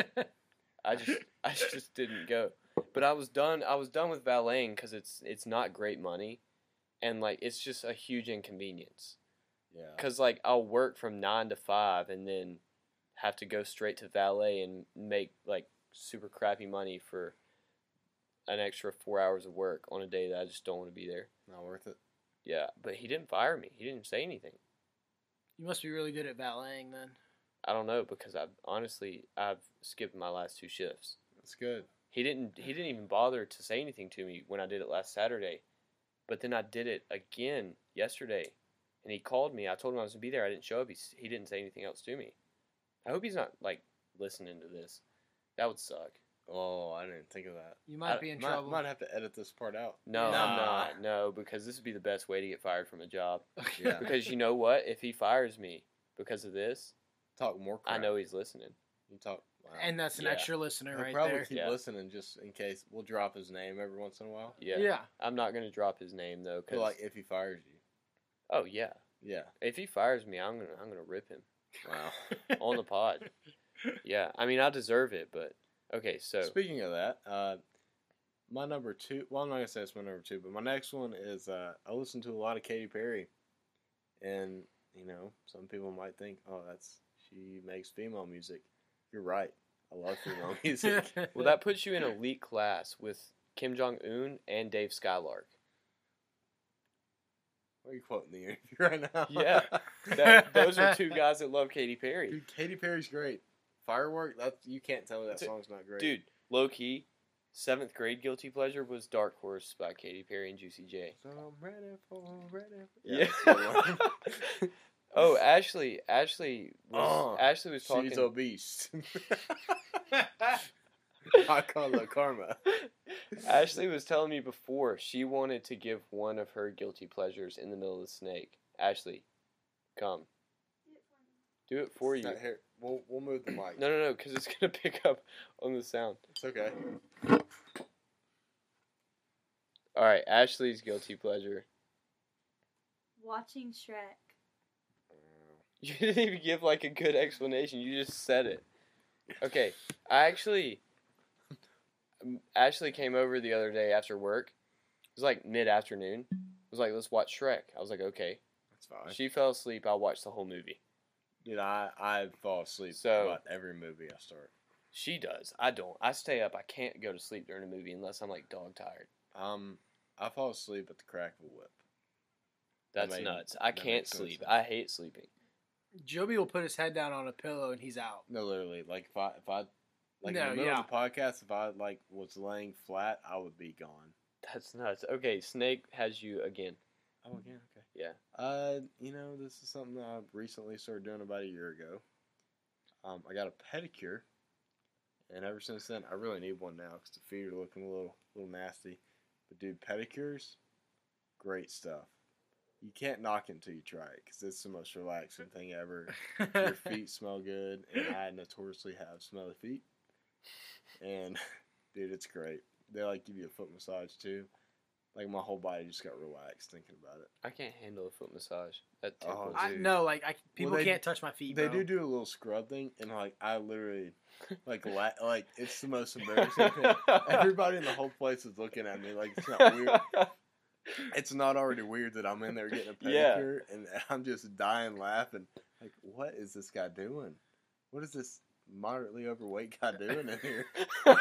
I just I just didn't go. But I was done I was done with valeting because it's it's not great money, and like it's just a huge inconvenience. Yeah. Because like I'll work from nine to five and then have to go straight to valet and make like super crappy money for an extra four hours of work on a day that I just don't want to be there. Not worth it. Yeah, but he didn't fire me. He didn't say anything. You must be really good at valeting then. I don't know because I've honestly I've skipped my last two shifts. That's good. He didn't he didn't even bother to say anything to me when I did it last Saturday. But then I did it again yesterday. And he called me. I told him I was going to be there. I didn't show up. He, he didn't say anything else to me. I hope he's not like listening to this. That would suck. Oh, I didn't think of that. You might I- be in might, trouble. might have to edit this part out. No, Nah. I'm not. No, because this would be the best way to get fired from a job. Yeah. Because you know what? If he fires me because of this, Talk more crap. I know he's listening. You talk. Wow. And that's an Yeah. extra listener He'll right probably there. keep Yeah. listening just in case. We'll drop his name every once in a while. Yeah. Yeah. I'm not going to drop his name though. But Cause, like if he fires you. oh yeah. Yeah. If he fires me, I'm gonna I'm gonna rip him Wow. on the pod. Yeah. I mean, I deserve it, but okay. So Speaking of that, uh, my number two. Well, I'm not gonna say it's my number two, but my next one is uh, I listen to a lot of Katy Perry, and you know, some people might think, oh, that's she makes female music. You're right. I love female music. well, that puts you in elite class with Kim Jong Un and Dave Skylark. What are you quoting the interview right now? Yeah. That, those are two guys that love Katy Perry. Dude, Katy Perry's great. Firework. That's you can't tell me that Dude, song's not great. Dude, low key, seventh grade guilty pleasure was Dark Horse by Katy Perry and Juicy J. So I'm ready for ready. For... Yeah. that's a good one. oh, Ashley, Ashley was Oh, Ashley was talking. She's obese. I call her karma. Ashley was telling me before she wanted to give one of her guilty pleasures in the middle of the snake. Ashley, come. Do it for you. Not here. We'll we'll move the mic. No, no, no, because it's gonna pick up on the sound. It's okay. All right, Ashley's guilty pleasure. Watching Shrek. You didn't even give like a good explanation. You just said it. Okay, I actually. um, Ashley came over the other day after work. It was like mid afternoon. It was like, let's watch Shrek. I was like, okay. That's fine. She fell asleep. I watched the whole movie. Dude, I I fall asleep So- about every movie I start. She does. I don't. I stay up. I can't go to sleep during a movie unless I'm like dog tired. Um, I fall asleep at the crack of a whip. That's made- nuts. I that can't makes no sleep. sense. I hate sleeping. Joby will put his head down on a pillow and he's out. No, literally, like if I if I like No, in the middle yeah. of the podcast, if I like was laying flat, I would be gone. That's nuts. Okay, Snake has you again. Oh, again, okay. Yeah. Uh, you know, this is something that I recently started doing about a year ago. Um, I got a pedicure, and ever since then, I really need one now because the feet are looking a little, little nasty. But dude, pedicures, great stuff. You can't knock it until you try it because it's the most relaxing thing ever. Your feet smell good, and I notoriously have smelly feet. And dude, it's great. They like give you a foot massage too. like my whole body just got relaxed thinking about it. I can't handle a foot massage. That Oh, tickles. I dude. no, like I, people they- can't touch my feet. They bro. do do a little scrub thing, and like I literally, like la- like it's the most embarrassing thing. Everybody in the whole place is looking at me like it's not weird. It's not already weird that I'm in there getting a Yeah. pedicure, and I'm just dying laughing. Like, what is this guy doing? What is this moderately overweight guy doing in here?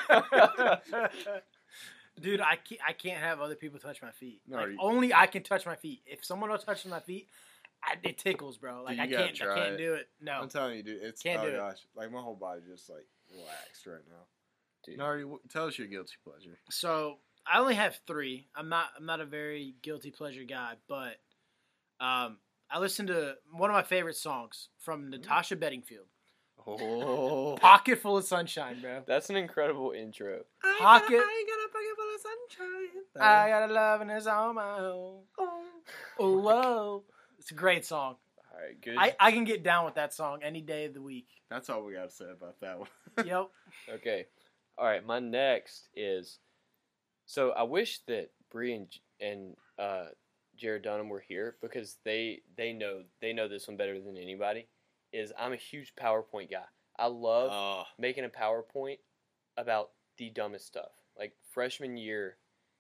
Dude, I can't, I can't have other people touch my feet. No, Like, you- only I can touch my feet. If someone else touches my feet, I, it tickles, bro. Like Dude, I you gotta can't, try I can't it. do it. No, I'm telling you, dude, it's Can't oh do it. gosh, like my whole body just like relaxed right now. Dude. Nari, w- tell us your guilty pleasure. So I only have three. I'm not I'm not a very guilty pleasure guy, but um, I listened to one of my favorite songs from Natasha Bedingfield, Oh, "Pocket Full of Sunshine," bro. That's an incredible intro. Pocket. I got a pocket full of sunshine. I got a love and it's on my own. Oh, whoa. It's a great song. All right, good. I, I can get down with that song any day of the week. That's all we got to say about that one. Yep. Okay. All right, my next is so I wish that Bree and and uh, Jared Dunham were here because they they know they know this one better than anybody. Is I'm a huge PowerPoint guy. I love Oh, making a PowerPoint about the dumbest stuff. Like freshman year,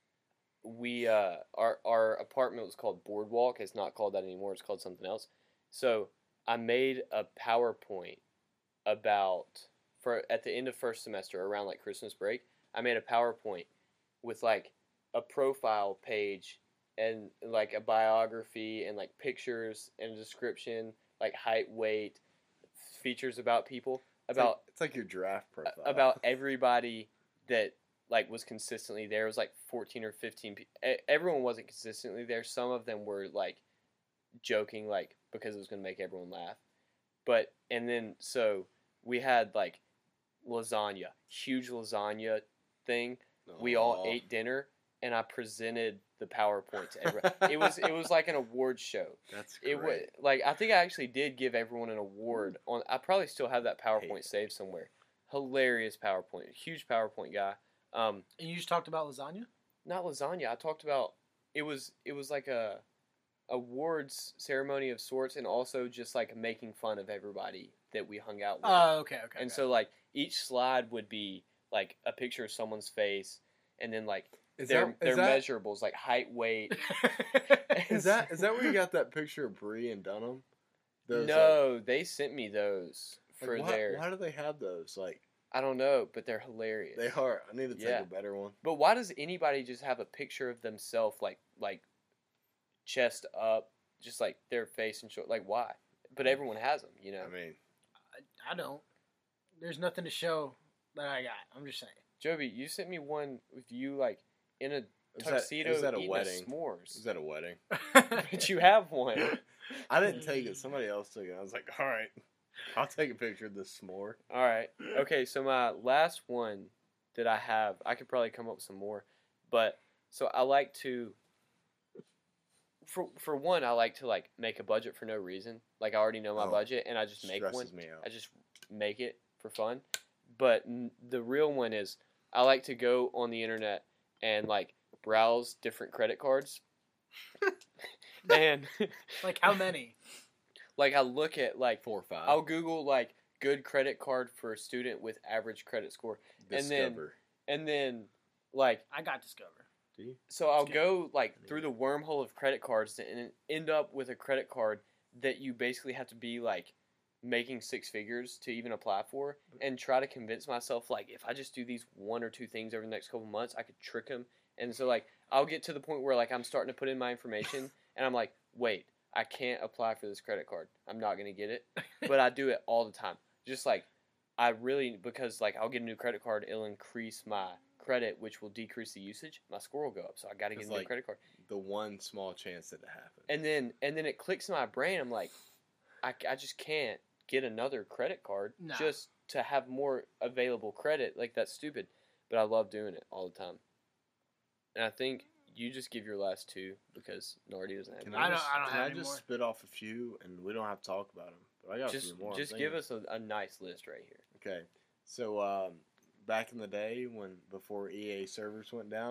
we uh our our apartment was called Boardwalk. It's not called that anymore. It's called something else. So I made a PowerPoint about for at the end of first semester around like Christmas break. I made a PowerPoint with like a profile page and like a biography and like pictures and a description, like height, weight, features about people, it's about like, it's like your draft profile. about everybody that like was consistently there. It was like fourteen or fifteen pe- e- everyone wasn't consistently there. Some of them were like joking like because it was going to make everyone laugh. But and then so we had like lasagna, huge lasagna thing. We all Oh, ate dinner and I presented the PowerPoint to everyone. it was it was like an award show. That's great. It was like I think I actually did give everyone an award on. I probably still have that PowerPoint Hey. saved somewhere. Hilarious PowerPoint, huge PowerPoint guy. Um, And you just talked about lasagna? not lasagna. I talked about it was it was like a awards ceremony of sorts, and also just like making fun of everybody that we hung out with. Oh, okay, okay. and okay. so like each slide would be like a picture of someone's face, and then like Is their that, their is, that, measurables like height, weight. is that is that where you got that picture of Bree and Dunham? Those, like- no, they sent me those like, for why, their. why do they have those? Like I don't know, but they're hilarious. they are. I need to take Yeah. a better one. But why does anybody just have a picture of themselves like like chest up, just like their face and short? Like why? But everyone has them, you know. I mean, I, I don't. There's nothing to show that I got. I'm just saying. Joby, you sent me one with you like in a is that, tuxedo is that a eating wedding? s'mores. Is that a wedding? But you have one. I didn't take it. Somebody else took it. I was like, all right, I'll take a picture of this s'more. All right. Okay, so my last one that I have, I could probably come up with some more, but so I like to. For for one, I like to like make a budget for no reason. Like I already know my Oh, budget, and I just make one. Stresses me out. I just make it for fun. But n- the real one is I like to go on the internet and like browse different credit cards. and Like how many? like I look at like Four or five. I'll Google like good credit card for a student with average credit score. and then- Discover. And then like I got Discover. Do you? so I'll Skip. go like through the wormhole of credit cards and end up with a credit card that you basically have to be like making six figures to even apply for, and try to convince myself like if I just do these one or two things over the next couple months, I could trick them. And so like I'll get to the point where like I'm starting to put in my information and I'm like, wait, I can't apply for this credit card. I'm not gonna get it, but I do it all the time. Just like I really because like I'll get a new credit card, it'll increase my credit, which will decrease the usage. My score will go up, so I got to get a It's new like- credit card. The one small chance that it happens. And then and then it clicks in my brain. I'm like, I, I just can't get another credit card Nah. just to have more available credit. Like that's stupid, but I love doing it all the time. And I think you just give your last two because Nardi doesn't have. Can any. I don't- just, I don't can have I any just more. spit off a few, and we don't have to talk about them. But I got a Just few more. I'm just thinking. give us a, a nice list right here. Okay, so um, back in the day when before E A servers went down,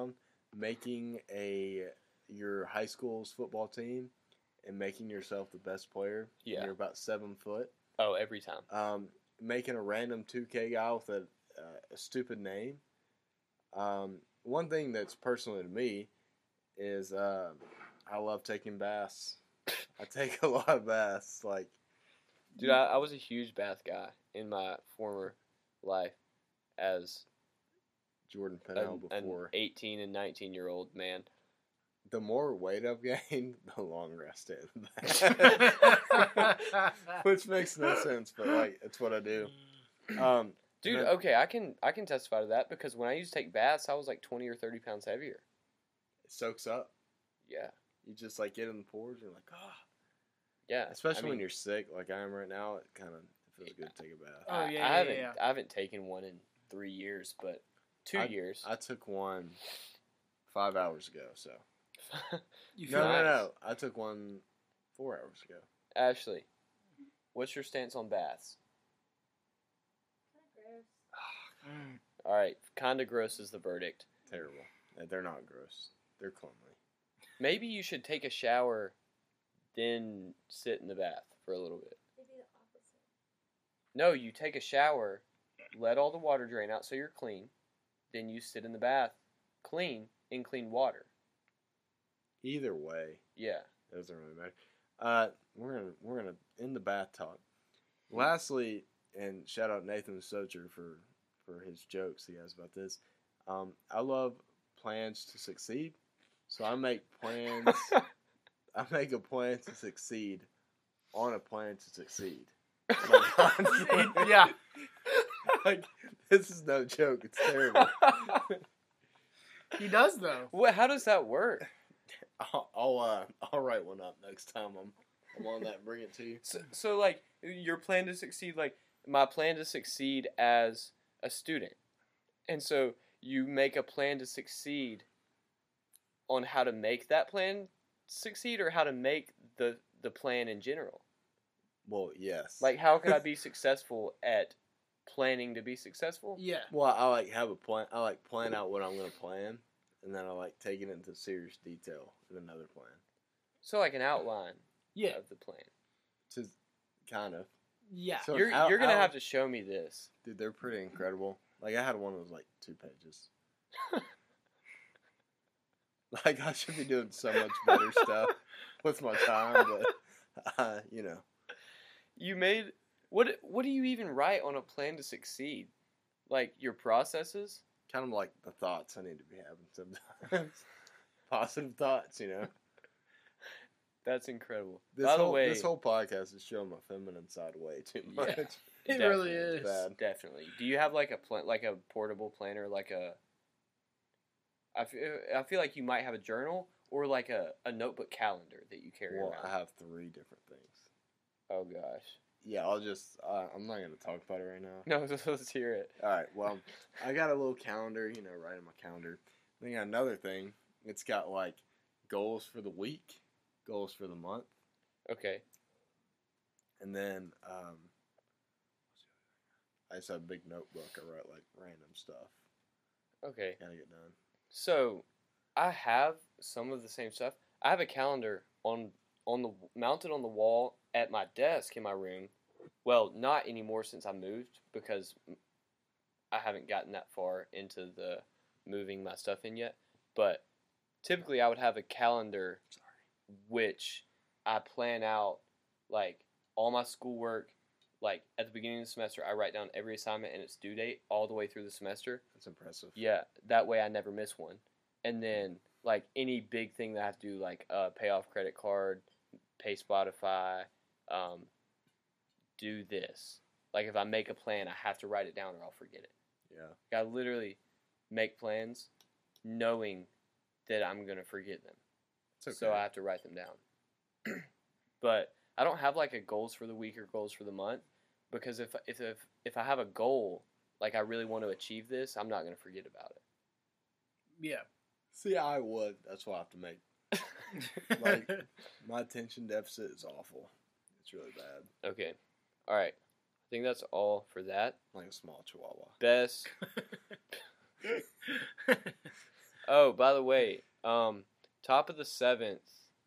making a your high school's football team and making yourself the best player. Yeah. You're about seven foot. Oh, every time. Um, making a random two K guy with a, uh, a stupid name. Um, one thing that's personal to me is uh, I love taking baths. I take a lot of baths. Like, Dude, I, I was a huge bath guy in my former life as Jordan a, Pennell an before. eighteen and nineteen year old man. The more weight I've gained, the longer I stay in the bath. Which makes no sense, but like it's what I do. Um, Dude, then- okay, I can I can testify to that because when I used to take baths, I was like twenty or thirty pounds heavier. It soaks up. Yeah, You just like get in the pores. You're like, oh. yeah. Especially I mean, when you're sick, like I am right now. It kind of feels good to take a bath. Oh, I, yeah, I yeah, haven't yeah. I haven't taken one in three years, but two years. I took one five hours ago. So You no, feel no, nice. no. I took one four hours ago. Ashley, what's your stance on baths? Mm. All right, kind of gross is the verdict. Terrible. They're not gross. They're cleanly. Maybe you should take a shower, then sit in the bath for a little bit. Maybe the opposite. No, you take a shower, let all the water drain out so you're clean, then you sit in the bath, clean, in clean water. Either way, Yeah. it doesn't really matter. Uh, we're gonna we're gonna end the bath talk. Lastly, and shout out Nathan Socher for for his jokes he has about this. Um, I love plans to succeed, so I make plans. I make a plan to succeed on a plan to succeed. Like, Yeah. like this is no joke. It's terrible. He does though. What? How does that work? I'll I'll, uh, I'll write one up next time I'm I'm on that and bring it to you. So, so, like, your plan to succeed, like, my plan to succeed as a student. And so you make a plan to succeed on how to make that plan succeed or how to make the, the plan in general. Well, yes. Like, how could I be successful at planning to be successful? Yeah. Well, I like have a plan. I like plan out what I'm gonna plan, and then I like take it into serious detail in another plan. So, like, an outline Yeah. of the plan. To kind of, Yeah. So You're, out- you're going to out- have to show me this. dude, they're pretty incredible. Like I had one that was like two pages. Like I should be doing so much better stuff with my time, but uh, you know, You made what? What do you even write on a plan to succeed? Like your processes? kind of like the thoughts I need to be having sometimes. Positive thoughts, you know. That's incredible. This By the whole way, this whole podcast is showing my feminine side way too Yeah. much. It definitely, really is. Bad. Definitely. Do you have like a plan, like a portable planner, like a? I feel, I feel like you might have a journal or like a, a notebook calendar that you carry Well, around. I have three different things. Oh gosh. Yeah, I'll just. Uh, I'm not gonna talk about it right now. No, just let's hear it. All right. Well, I got a little calendar, you know, right in my calendar. Then I got another thing. It's got like goals for the week, goals for the month, Okay. and then um, I just have a big notebook. I write like random stuff. Okay. Gotta get done. So, I have some of the same stuff. I have a calendar on on the mounted on the wall at my desk in my room. Well, not anymore since I moved because I haven't gotten that far into the moving my stuff in yet. But typically, I would have a calendar, which I plan out like all my schoolwork. Like at the beginning of the semester, I write down every assignment and its due date all the way through the semester. That's impressive. Yeah, that way I never miss one. And then like any big thing that I have to do, like uh, pay off credit card, pay Spotify, um, do this. Like if I make a plan, I have to write it down or I'll forget it. Yeah. I literally make plans knowing that I'm gonna forget them, It's okay. so I have to write them down. But I don't have like a goals for the week or goals for the month because if if if if I have a goal, like I really want to achieve this, I'm not gonna forget about it. Yeah. See, I would. That's why I have to make. Like, my attention deficit is awful. It's really bad. Okay. All right. I think that's all for that. Like a small chihuahua. Best. Oh, by the way, um, top of the seventh,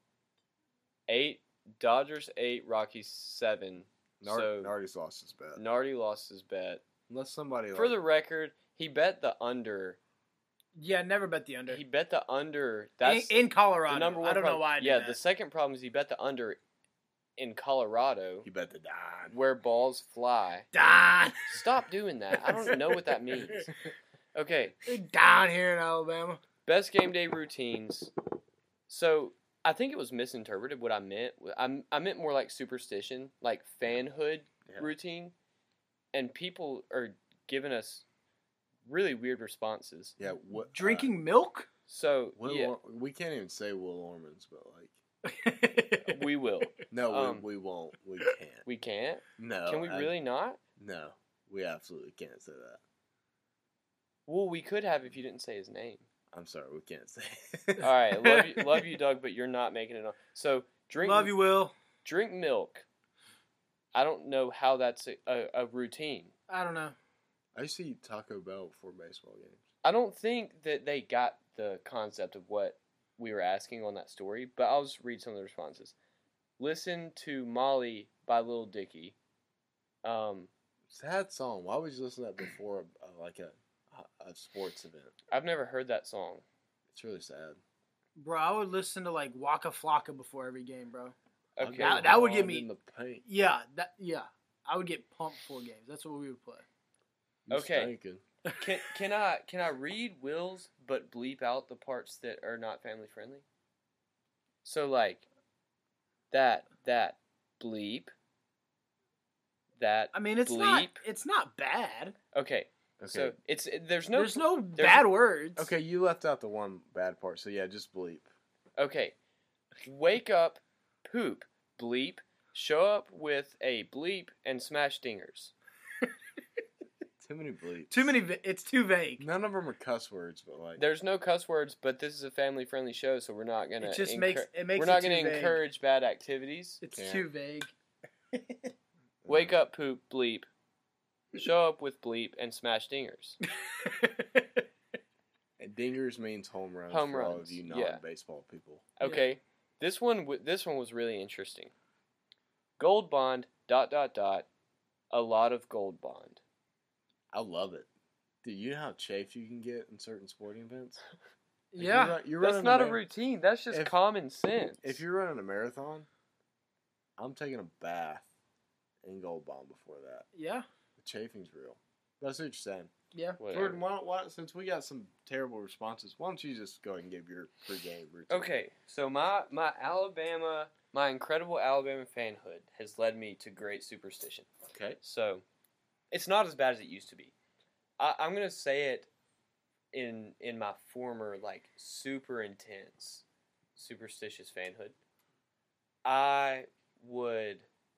eight Dodgers eight, Rockies seven. Nard- so Nardi's lost his bet. Nardi lost his bet. Unless somebody For like, the record, he bet the under. Yeah, never bet the under. He bet the under. In, That's in Colorado. the number one I don't problem. know why I did Yeah, that. the second problem is he bet the under in Colorado, he bet the dime. where balls fly. Don. Stop doing that. I don't know what that means. Okay, Down here in Alabama. best game day routines. So I think it was misinterpreted what I meant. I, I meant more like superstition, like fanhood Yeah. routine. And people are giving us really weird responses. Yeah, what Drinking milk? So, Uh, Will yeah, Or- we can't even say Will Ormans, but like, we will. no, Um, we, we won't. We can't. We can't? No. Can we I- really not? No, we absolutely can't say that. Well, we could have if you didn't say his name. I'm sorry, we can't say. All right, love you, love you, Doug, but you're not making it on. So drink, Love you, Will. drink milk. I don't know how that's a, a, a routine. I don't know. I used to eat Taco Bell before baseball games. I don't think that they got the concept of what we were asking on that story, but I'll just read some of the responses. Listen to Molly by Lil Dicky. Um, Sad song. Why would you listen to that before uh, like a, a a sports event? I've never heard that song. It's really sad. Bro, I would listen to like Waka Flocka before every game, bro. I'll Okay. go That- that would get hard me- in the paint. Yeah, that yeah. I would get pumped for games. That's what we would play. You Okay. stinking. Can can I can I read Will's but bleep out the parts that are not family friendly? So like that that bleep that I mean, it's not Bleep. it's not bad. okay. Okay. So it's it, there's no There's no there's- bad words. okay, you left out the one bad part. So yeah, just bleep. okay. Wake up, poop, bleep, show up with a bleep and smash dingers. Too many bleeps. Too many. va- It's too vague. None of them are cuss words, but like There's no cuss words, but this is a family friendly show, so we're not gonna It just encour- makes it makes we're it not too gonna vague. encourage bad activities. It's Can't. too vague. Wake up, poop, bleep. Show up with bleep and smash dingers. And dingers means home runs Home for all runs, of you yeah. non-baseball people. Okay, this one w- this one was really interesting. Gold bond dot dot dot. A lot of gold bond. I love it. Dude, you know how chafed you can get in certain sporting events? Like, yeah. You're, run- you're That's running not a mar- routine. That's just If- common sense. If you're running a marathon, I'm taking a bath in Gold Bond before that. Yeah. The chafing's real. That's what you're saying. Yeah. Whatever. Jordan, why, don't- why, since we got some terrible responses, why don't you just go ahead and give your pregame routine? Okay, so my my Alabama, my incredible Alabama fanhood has led me to great superstition. Okay. So, it's not as bad as it used to be. I, I'm gonna say it in in my former like super intense superstitious fanhood. I would.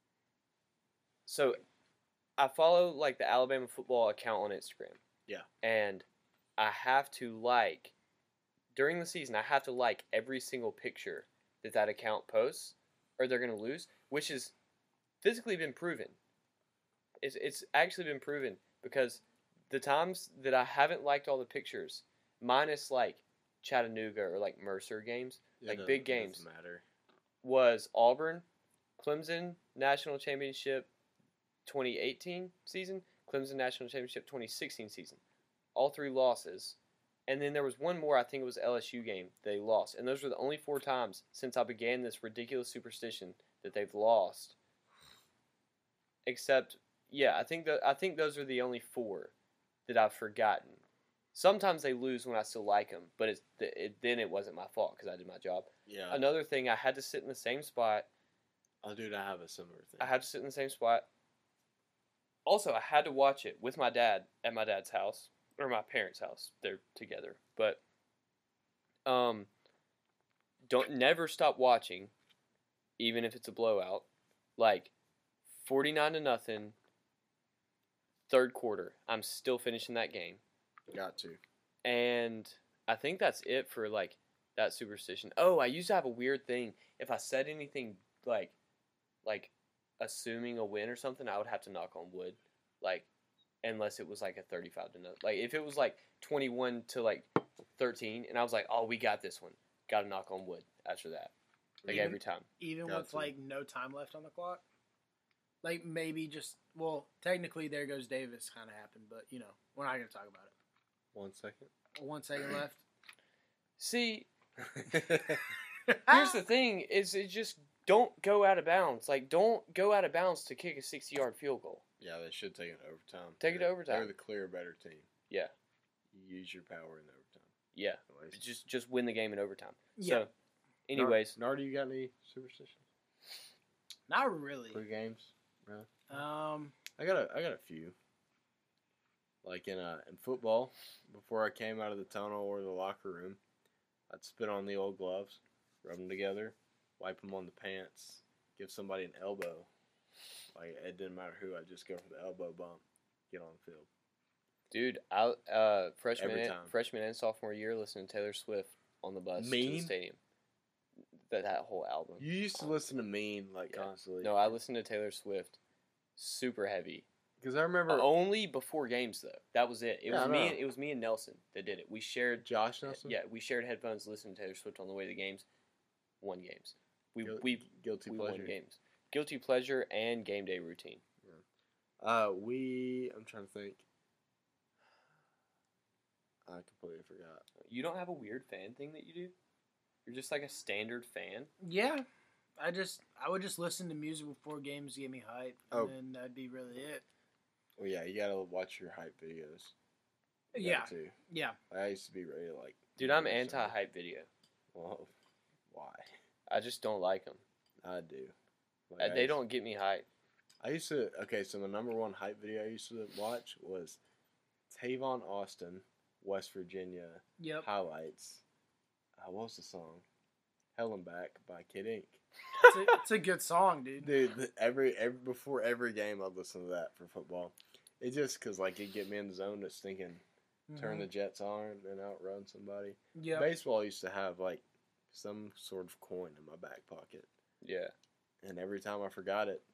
So, I follow like the Alabama football account on Instagram. Yeah. And I have to like during the season. I have to like every single picture that that account posts, or they're gonna lose, which is physically been proven. It's it's actually been proven because the times that I haven't liked all the pictures, minus like Chattanooga or like Mercer games, It like doesn't- big doesn't games. matter. was Auburn, Clemson National Championship twenty eighteen season, Clemson National Championship twenty sixteen season. All three losses. And then there was one more, I think it was L S U game, they lost. And those were the only four times since I began this ridiculous superstition that they've lost. Except, yeah, I think that I think those are the only four that I've forgotten. Sometimes they lose when I still like them, but it's it, then it wasn't my fault because I did my job. Yeah. Another thing, I had to sit in the same spot. Oh, dude, I have a similar thing. I had to sit in the same spot. Also, I had to watch it with my dad at my dad's house or my parents' house. They're together, but um, don't never stop watching, even if it's a blowout. Like forty-nine to nothing. Third quarter, I'm still finishing that game. Got to. And I think that's it for like that superstition. Oh, I used to have a weird thing. If I said anything like like assuming a win or something, I would have to knock on wood. Like unless it was like a thirty-five to nothing. Like if it was like twenty-one to like thirteen, and I was like, oh, we got this one. Got to knock on wood after that. Like Even- every time. Even Got with to. like no time left on the clock. Like maybe just well, technically there goes Davis kind of happened, but you know we're not gonna talk about it. One second. One second left. See, here's the thing: is it just don't go out of bounds. Like, don't go out of bounds to kick a sixty-yard field goal. Yeah, they should take it to overtime. Take it to They're- overtime. They're the clear better team. Yeah. You use your power in overtime. Yeah, Anyways. just just win the game in overtime. Yeah. So, anyways, Nardi, you got any superstitions? Not really. Pre games? Um. I got a I got a few. Like in uh in football, before I came out of the tunnel or the locker room, I'd spit on the old gloves, rub them together, wipe them on the pants, give somebody an elbow. Like it didn't matter who, I'd just go for the elbow bump, get on the field. dude, I uh freshman Every and, time. freshman and sophomore year listening to Taylor Swift on the bus to the Mean? stadium. That that whole album. You used to listen to Mean like Yeah. constantly. No, I listened to Taylor Swift, super heavy. because I remember Only before games though. That was it. It Yeah, was I me. know. And, it was me and Nelson that did it. We shared. Josh Nelson. Yeah, we shared headphones, listening to Taylor Swift on the way to games. Won games. We Guil- we guilty we pleasure. won games. Guilty pleasure and game day routine. Uh, we. I'm trying to think. I completely forgot. You don't have a weird fan thing that you do? You're just like a standard fan? Yeah. I just I would just listen to music before games to get me hype, and Oh. then that'd be really it. Well, yeah, you gotta watch your hype videos. You Yeah. got to. Yeah. I used to be ready to like. Dude, I'm do something. anti-hype video. Well, why? I just don't like them. I do. Like, Uh, I they used- don't get me hype. I used to. Okay, so the number one hype video I used to watch was Tavon Austin, West Virginia Yep. highlights. Uh, what was the song? Hell and Back by Kid Ink. It's a, it's a good song, dude. Dude, the- every every before every game, I'd listen to that for football. It just because like it get me in the zone to thinking, turn the Jets on and outrun somebody. Yeah. Baseball used to have like some sort of coin in my back pocket, Yeah. and every time I forgot it,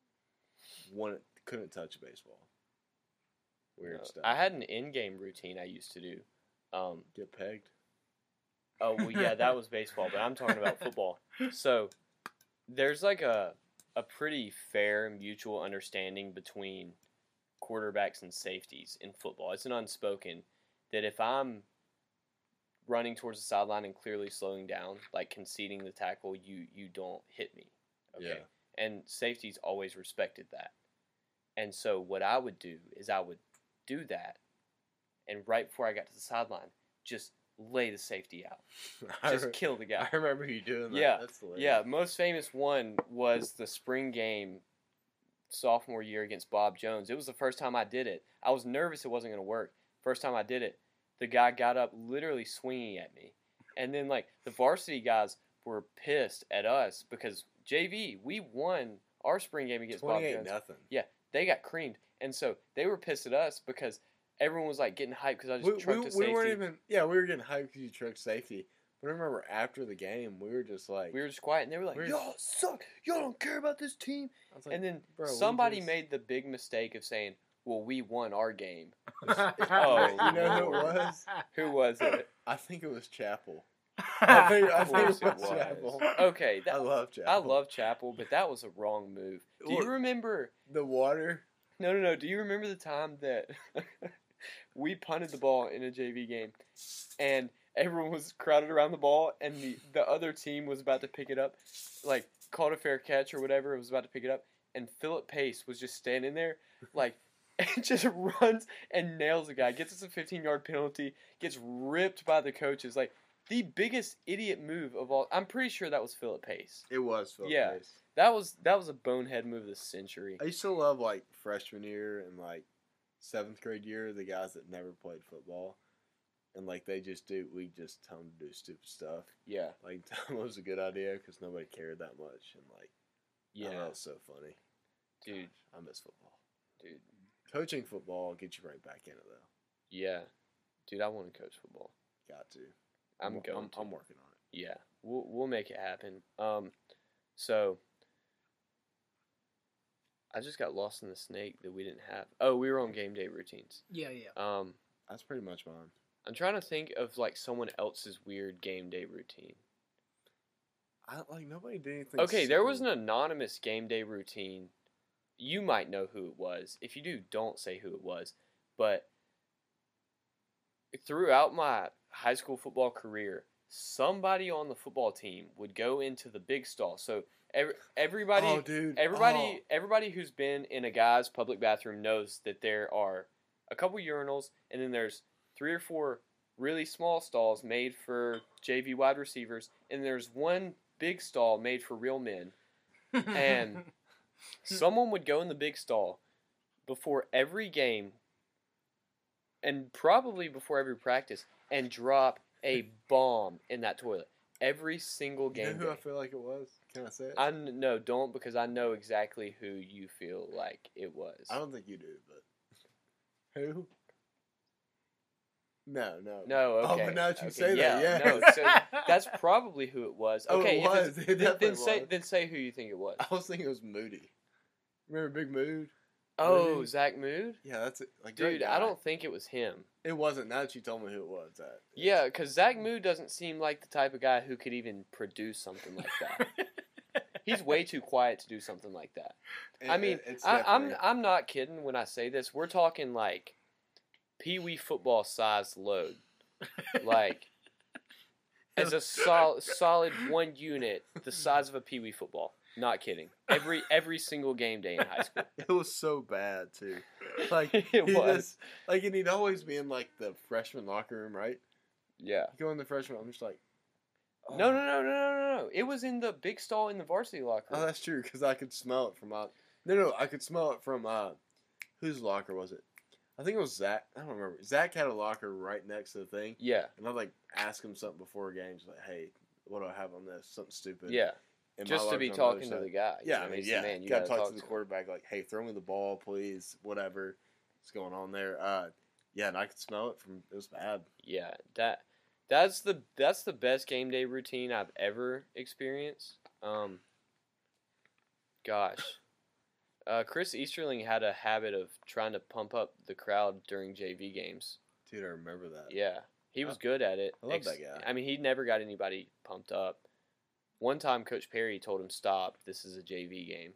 one couldn't touch baseball. Weird Uh, stuff. I had an in-game routine I used to do. Um, Get pegged. oh, well, yeah, that was baseball, but I'm talking about football. So there's like a a pretty fair mutual understanding between quarterbacks and safeties in football. It's an unspoken that if I'm running towards the sideline and clearly slowing down, like conceding the tackle, you you don't hit me. Okay. Yeah. And safeties always respected that. And so what I would do is I would do that, and right before I got to the sideline, just lay the safety out. I, Just re- kill the guy. I remember you doing that. Yeah, That's hilarious. Yeah, most famous one was the spring game sophomore year against Bob Jones. It was the first time I did it. I was nervous it wasn't going to work. First time I did it, the guy got up literally swinging at me. And then, like, the varsity guys were pissed at us because J V, we won our spring game against Bob twenty-eight Jones. nothing. They got creamed. And so they were pissed at us because everyone was, like, getting hyped because I just We, trucked we, a we safety. weren't even. Yeah, we were getting hyped because you trucked safety. But I remember after the game, we were just like, we were just quiet, and they were like, We're- y'all suck. Y'all don't care about this team. I was like, And then bro, we somebody just- made the big mistake of saying, well, we won our game. oh, you know who it was? Who was it? I think it was Chapel. I think, I Of think course it it was was. Chapel. Okay, I that, love Chapel. I love Chapel, but that was a wrong move. Do you Well- remember? the water. No, no, no. Do you remember the time that we punted the ball in a J V game, and everyone was crowded around the ball, and the, the other team was about to pick it up, like called a fair catch or whatever, was about to pick it up, and Philip Pace was just standing there, like, and just runs and nails the guy, gets us a fifteen-yard penalty, gets ripped by the coaches, like the biggest idiot move of all. I'm pretty sure that was Philip Pace. It was. Phil Yeah. Pace. That was that was a bonehead move of the century. I used to love like freshman year and like seventh grade year, the guys that never played football, and like they just do. We just tell them to do stupid stuff. Yeah, Like tell them it was a good idea because nobody cared that much, and like yeah, oh, that was so funny. dude, I miss football. dude, Coaching football gets you right back in it though. yeah, dude. I want to coach football. Got to. I'm I'm, going I'm, to. I'm working on it. Yeah, we'll we'll make it happen. Um, so I just got lost in the snake that we didn't have. Oh, we were on game day routines. Yeah, yeah. Um, That's pretty much mine. I'm trying to think of like someone else's weird game day routine. I like nobody did anything. Okay, there was an super- anonymous game day routine. You might know who it was. If you do, don't say who it was. But throughout my high school football career, somebody on the football team would go into the big stall. So every, everybody, Oh, dude. everybody, everybody who's been in a guy's public bathroom knows that there are a couple urinals, and then there's three or four really small stalls made for J V wide receivers, and there's one big stall made for real men. And someone would go in the big stall before every game and probably before every practice and drop a bomb in that toilet every single You know game who I day. feel like it was? Can I say it? I n- no, don't, because I know exactly who you feel like it was. I don't think you do, but who? No, no. No, Oh, okay. but now that you okay, say yeah, that, yeah. No, so that's probably who it was. Oh, Okay, it if it's- was. It then, definitely then say was. then say who you think it was. I was thinking it was Moody. Remember Big Mood? Oh, Moody? Zach Mood? Yeah, that's it. Like, great Dude, I guy. don't think it was him. It wasn't. Now that you told me who it was, that. Yeah, because Zach Mood doesn't seem like the type of guy who could even produce something like that. He's way too quiet to do something like that. It- I mean, it- it's I, I'm definitely- I'm not kidding when I say this. We're talking like pee wee football size load, like as a sol- solid one unit, the size of a pee wee football. Not kidding. Every every single game day in high school. It was so bad too. Like It he was. just- like, and he'd always be in like the freshman locker room, right? Yeah. You go in the freshman, I'm just like, oh. No, no, no, no, no, no, no. It was in the big stall in the varsity locker Oh, room. that's true because I could smell it from out. No, no, I could smell it from uh, whose locker was it? I think it was Zach. I don't remember. Zach had a locker right next to the thing, Yeah. and I'd like ask him something before a game, just like, "Hey, what do I have on this? Something stupid." Yeah. And my Just to be locker's on the other talking to side. the guy. you Yeah, know, I mean, he's the yeah. man. You gotta gotta talk to the him. quarterback, like, "Hey, throw me the ball, please. Whatever, what's going on there?" Uh, yeah, and I could smell it from. It was bad. Yeah, that that's the that's the best game day routine I've ever experienced. Um, gosh, uh, Chris Easterling had a habit of trying to pump up the crowd during J V games. Dude, I remember that. Yeah, he was I- good at it. I love that guy. I mean, he never got anybody pumped up. One time, Coach Perry told him, "Stop. This is a J V game."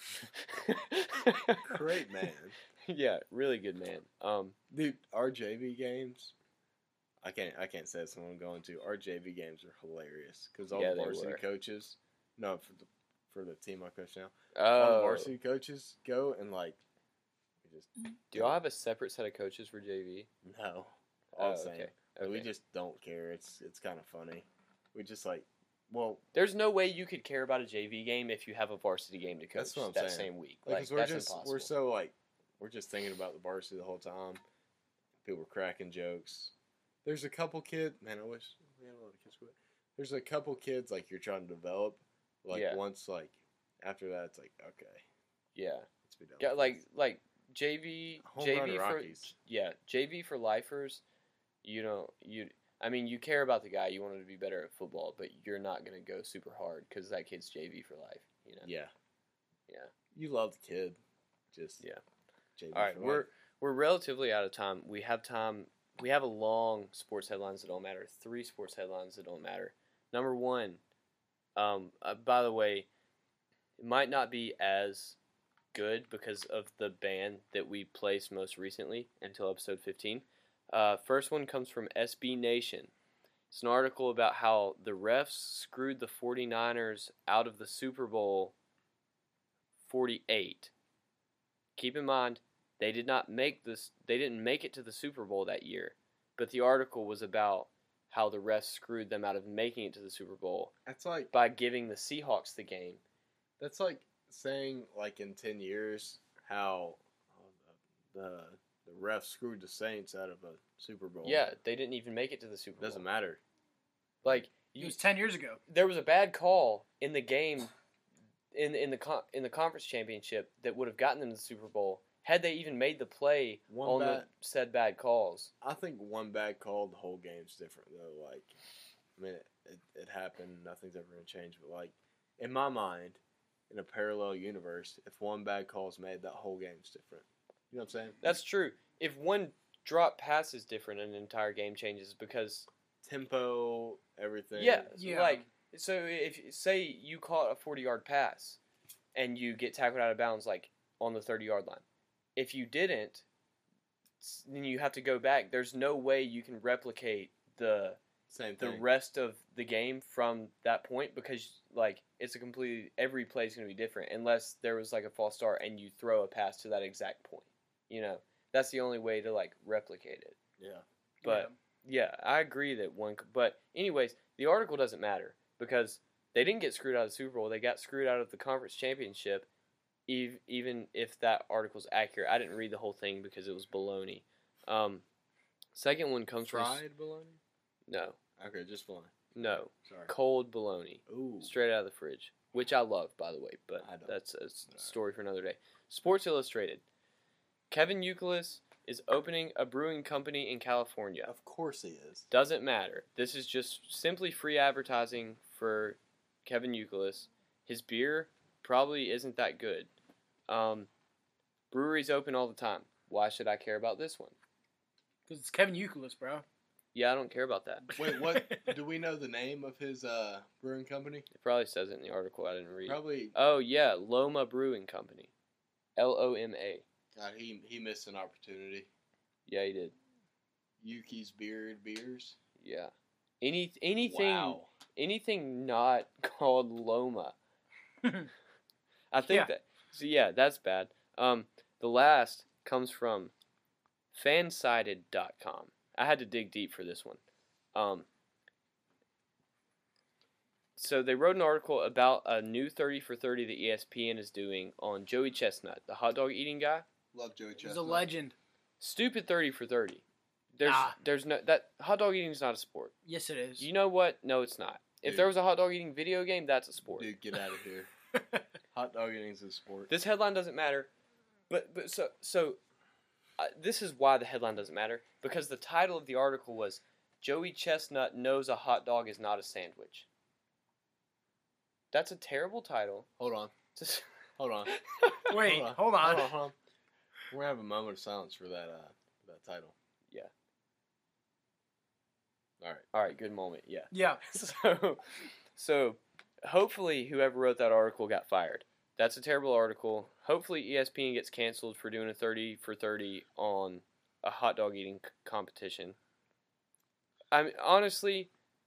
Great man. Yeah, really good man. Um, Dude, our J V games, I can't I can't say it's what I'm going to. Our J V games are hilarious because all Yeah, the they varsity were. coaches, no, for the for the team I coach now, all the oh, varsity coaches go and like, we just do y'all have a separate set of coaches for J V? no, all Oh, the same. okay. But we Okay. just don't care. It's it's kind of funny. We just like, well, There's no way you could care about a J V game if you have a varsity game to coach That's what I'm that saying. same week. like, Like, 'cause we're that's just impossible. we're so like we're just thinking about the varsity the whole time. People were cracking jokes. There's a couple kids. Man, I wish we had a lot of kids. Quit. There's a couple kids like you're trying to develop. Like Yeah. once like after that, it's like okay, yeah, let's be done. yeah, with like this. like J V, Home J run V for Rockies. yeah, J V for lifers. You know, you. I mean, you care about the guy. You want him to be better at football, but you're not gonna go super hard because that kid's J V for life. You know. Yeah, Yeah. you love the kid. Just Yeah. J V All right, for we're life. we're relatively out of time. We have time. We have a long sports headlines that don't matter. Three sports headlines that don't matter. Number one. Um. Uh, by the way, it might not be as good because of the ban that we placed most recently until episode fifteen. Uh, first one comes from S B Nation. It's an article about how the refs screwed the 49ers out of the Super Bowl forty-eight. Keep in mind, they did not make this. They didn't make it to the Super Bowl that year, but the article was about how the refs screwed them out of making it to the Super Bowl That's like by giving the Seahawks the game. that's like saying like in ten years how uh, the the refs screwed the Saints out of a Super Bowl. Yeah, they didn't even make it to the Super Bowl. doesn't matter. Like It you, was ten years ago. there was a bad call in the game, in in the con- in the conference championship that would have gotten them to the Super Bowl had they even made the play One on bad, the said bad calls. I think one bad call, the whole game's different though. Like, I mean, it, it, it happened. Nothing's ever gonna change. But like, in my mind, in a parallel universe, if one bad call is made, that whole game's different. You know what I'm saying? That's true. If one drop passes different and an entire game changes because Tempo, everything. yeah, Yeah. like so if say you caught a forty-yard pass and you get tackled out of bounds like on the thirty-yard line. If you didn't, s- then you have to go back. There's no way you can replicate the Same the thing. rest of the game from that point because like it's a completely every play is going to be different unless there was like a false start and you throw a pass to that exact point. You know, that's the only way to like replicate it. Yeah. But yeah, I agree that one. c- But anyways, the article doesn't matter because they didn't get screwed out of the Super Bowl. They got screwed out of the conference championship. ev- Even if that article's accurate, I didn't read the whole thing because it was baloney. Um, second one comes from Fried bologna? no, Okay, just bologna. no, Sorry. cold baloney. Ooh. Straight out of the fridge, which I love, by the way, but I don't. that's a s- No. story for another day. Sports Illustrated. Kevin Youkilis is opening a brewing company in California. Of course he is. Doesn't matter. This is just simply free advertising for Kevin Youkilis. His beer probably isn't that good. Um, breweries open all the time. Why should I care about this one? Because it's Kevin Youkilis, bro. Yeah, I don't care about that. Wait, what? Do we know the name of his uh, brewing company? It probably says it in the article. I didn't read. Probably. Oh, yeah. Loma Brewing Company. L O M A. God, he he missed an opportunity. Yeah, he did. Yuki's Beard Beers. Yeah. Any anything Wow. anything not called Loma. I think Yeah. that. So yeah, that's bad. Um, the last comes from fansided dot com. I had to dig deep for this one. Um, so they wrote an article about a new thirty for thirty that E S P N is doing on Joey Chestnut, the hot dog eating guy. Love Joey He's Chestnut. a legend. Stupid thirty for thirty. There's Nah. there's no that hot dog eating is not a sport. Yes, it is. You know what? No, it's not. If Dude. there was a hot dog eating video game, that's a sport. Dude, get out of here. Hot dog eating's a sport. This headline doesn't matter, but but so so uh, this is why the headline doesn't matter because the title of the article was Joey Chestnut knows a hot dog is not a sandwich. That's a terrible title. Hold on. Just- Hold on. Wait, hold on. hold on. Hold on. Hold on. We're gonna have a moment of silence for that uh for that title. Yeah. All right. All right, good moment. Yeah. Yeah. So so hopefully whoever wrote that article got fired. That's a terrible article. Hopefully E S P N gets canceled for doing a thirty for thirty on a hot dog eating c- competition. I mean, honestly,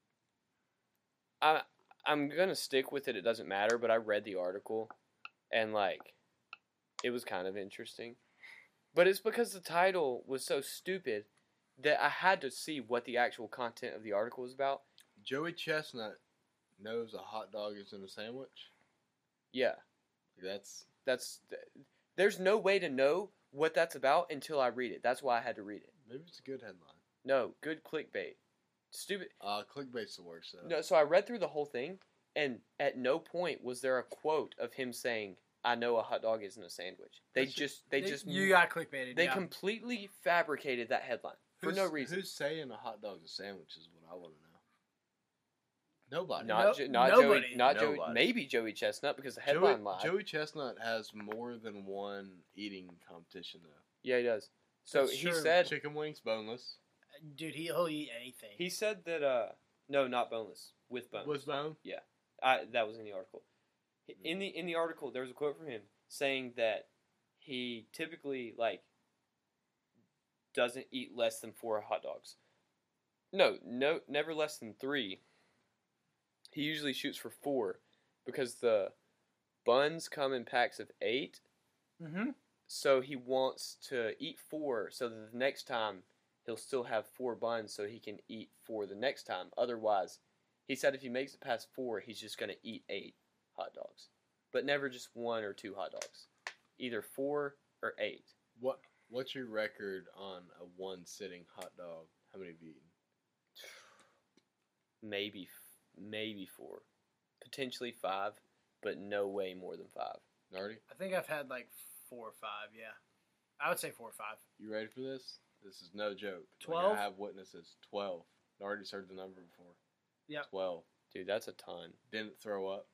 I I'm gonna stick with it. It doesn't matter. But I read the article, and like, it was kind of interesting. But it's because the title was so stupid that I had to see what the actual content of the article was about. Joey Chestnut knows a hot dog isn't a sandwich. Yeah, That's that's there's no way to know what that's about until I read it. That's why I had to read it. maybe it's a good headline. No, good clickbait. Stupid. Uh, clickbait's the worst though. No, so I read through the whole thing, and at no point was there a quote of him saying, "I know a hot dog isn't a sandwich." They That's just, they, just, You got clickbaited. they yeah. completely fabricated that headline for Who's- no reason. Who's saying a hot dog's a sandwich is what I want to know. Nobody. Not, No- jo- not Joey, nobody. not Joey, Nobody. maybe Joey Chestnut because the Joey, headline lied. Joey Chestnut has more than one eating competition though. Yeah, he does. So That's he true. said, Chicken wings, boneless. Dude, he, he'll eat anything. he said that, uh, no, not boneless, with bones. Was bone? I, that was in the article. H- Hmm. In the in the article, there was a quote from him saying that he typically like doesn't eat less than four hot dogs. No, no, never less than three. He usually shoots for four because the buns come in packs of eight. mm-hmm. So he wants to eat four so that the next time he'll still have four buns so he can eat four the next time. Otherwise, he said if he makes it past four, he's just going to eat eight hot dogs. But never just one or two hot dogs. Either four or eight. What What's your record on a one sitting hot dog? How many have you eaten? Maybe, maybe four. Potentially five, but no way more than five. Nardi, I think I've had like four or five, yeah. I would say four or five. you ready for this? This is no joke. Like, Twelve? I have witnesses. Twelve. Nardi's heard the number before. Yep. Twelve. Dude, that's a ton. Didn't throw up.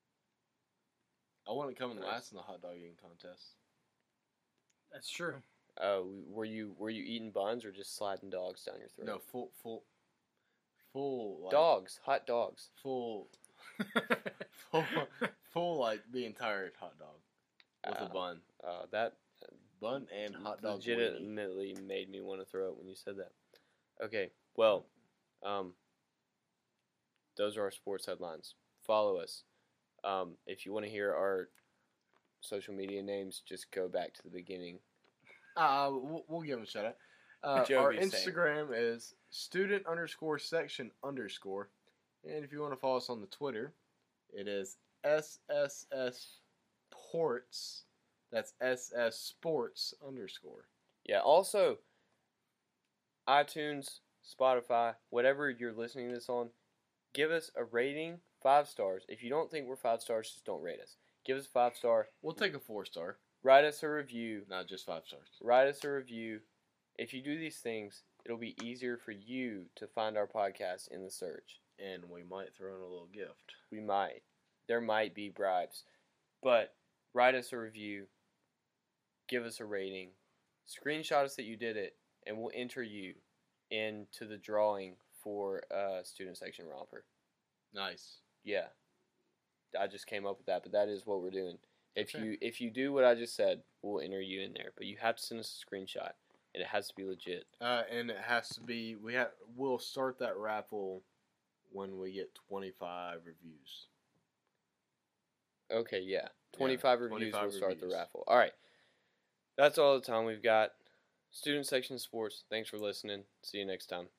I wouldn't come in Nice. last in the hot dog eating contest. That's true. Oh, were you were you eating buns or just sliding dogs down your throat? No, full, full, full. Like, dogs, hot dogs. Full, full, full. Like the entire hot dog with Uh, a bun, Uh, that bun and hot dog. weenie. legitimately made me want to throw up when you said that. Okay, well, um, those are our sports headlines. Follow us. Um, if you want to hear our social media names, just go back to the beginning. Uh, we'll, we'll give them a shout out. Uh, our Joby's saying. Instagram is student underscore section underscore. And if you want to follow us on the Twitter, it is S S S Ports. That's S S Sports underscore. Yeah, also, iTunes, Spotify, whatever you're listening to this on, give us a rating, five stars. If you don't think we're five stars, just don't rate us. Give us a five star. We'll take a four star, Write us a review. not just five stars. Write us a review. If you do these things, it'll be easier for you to find our podcast in the search. And we might throw in a little gift. We might. There might be bribes. But write us a review. Give us a rating. Screenshot us that you did it, and we'll enter you into the drawing for uh, Student Section Romper. Nice. Yeah. I just came up with that, but that is what we're doing. If Okay. you if you do what I just said, we'll enter you in there. But you have to send us a screenshot, and it has to be legit. Uh, and it has to be. We have. We'll start that raffle when we get twenty-five reviews. Okay, yeah. twenty-five reviews twenty-five will start the reviews. raffle. All right. That's all the time we've got. Student Section Sports, thanks for listening. See you next time.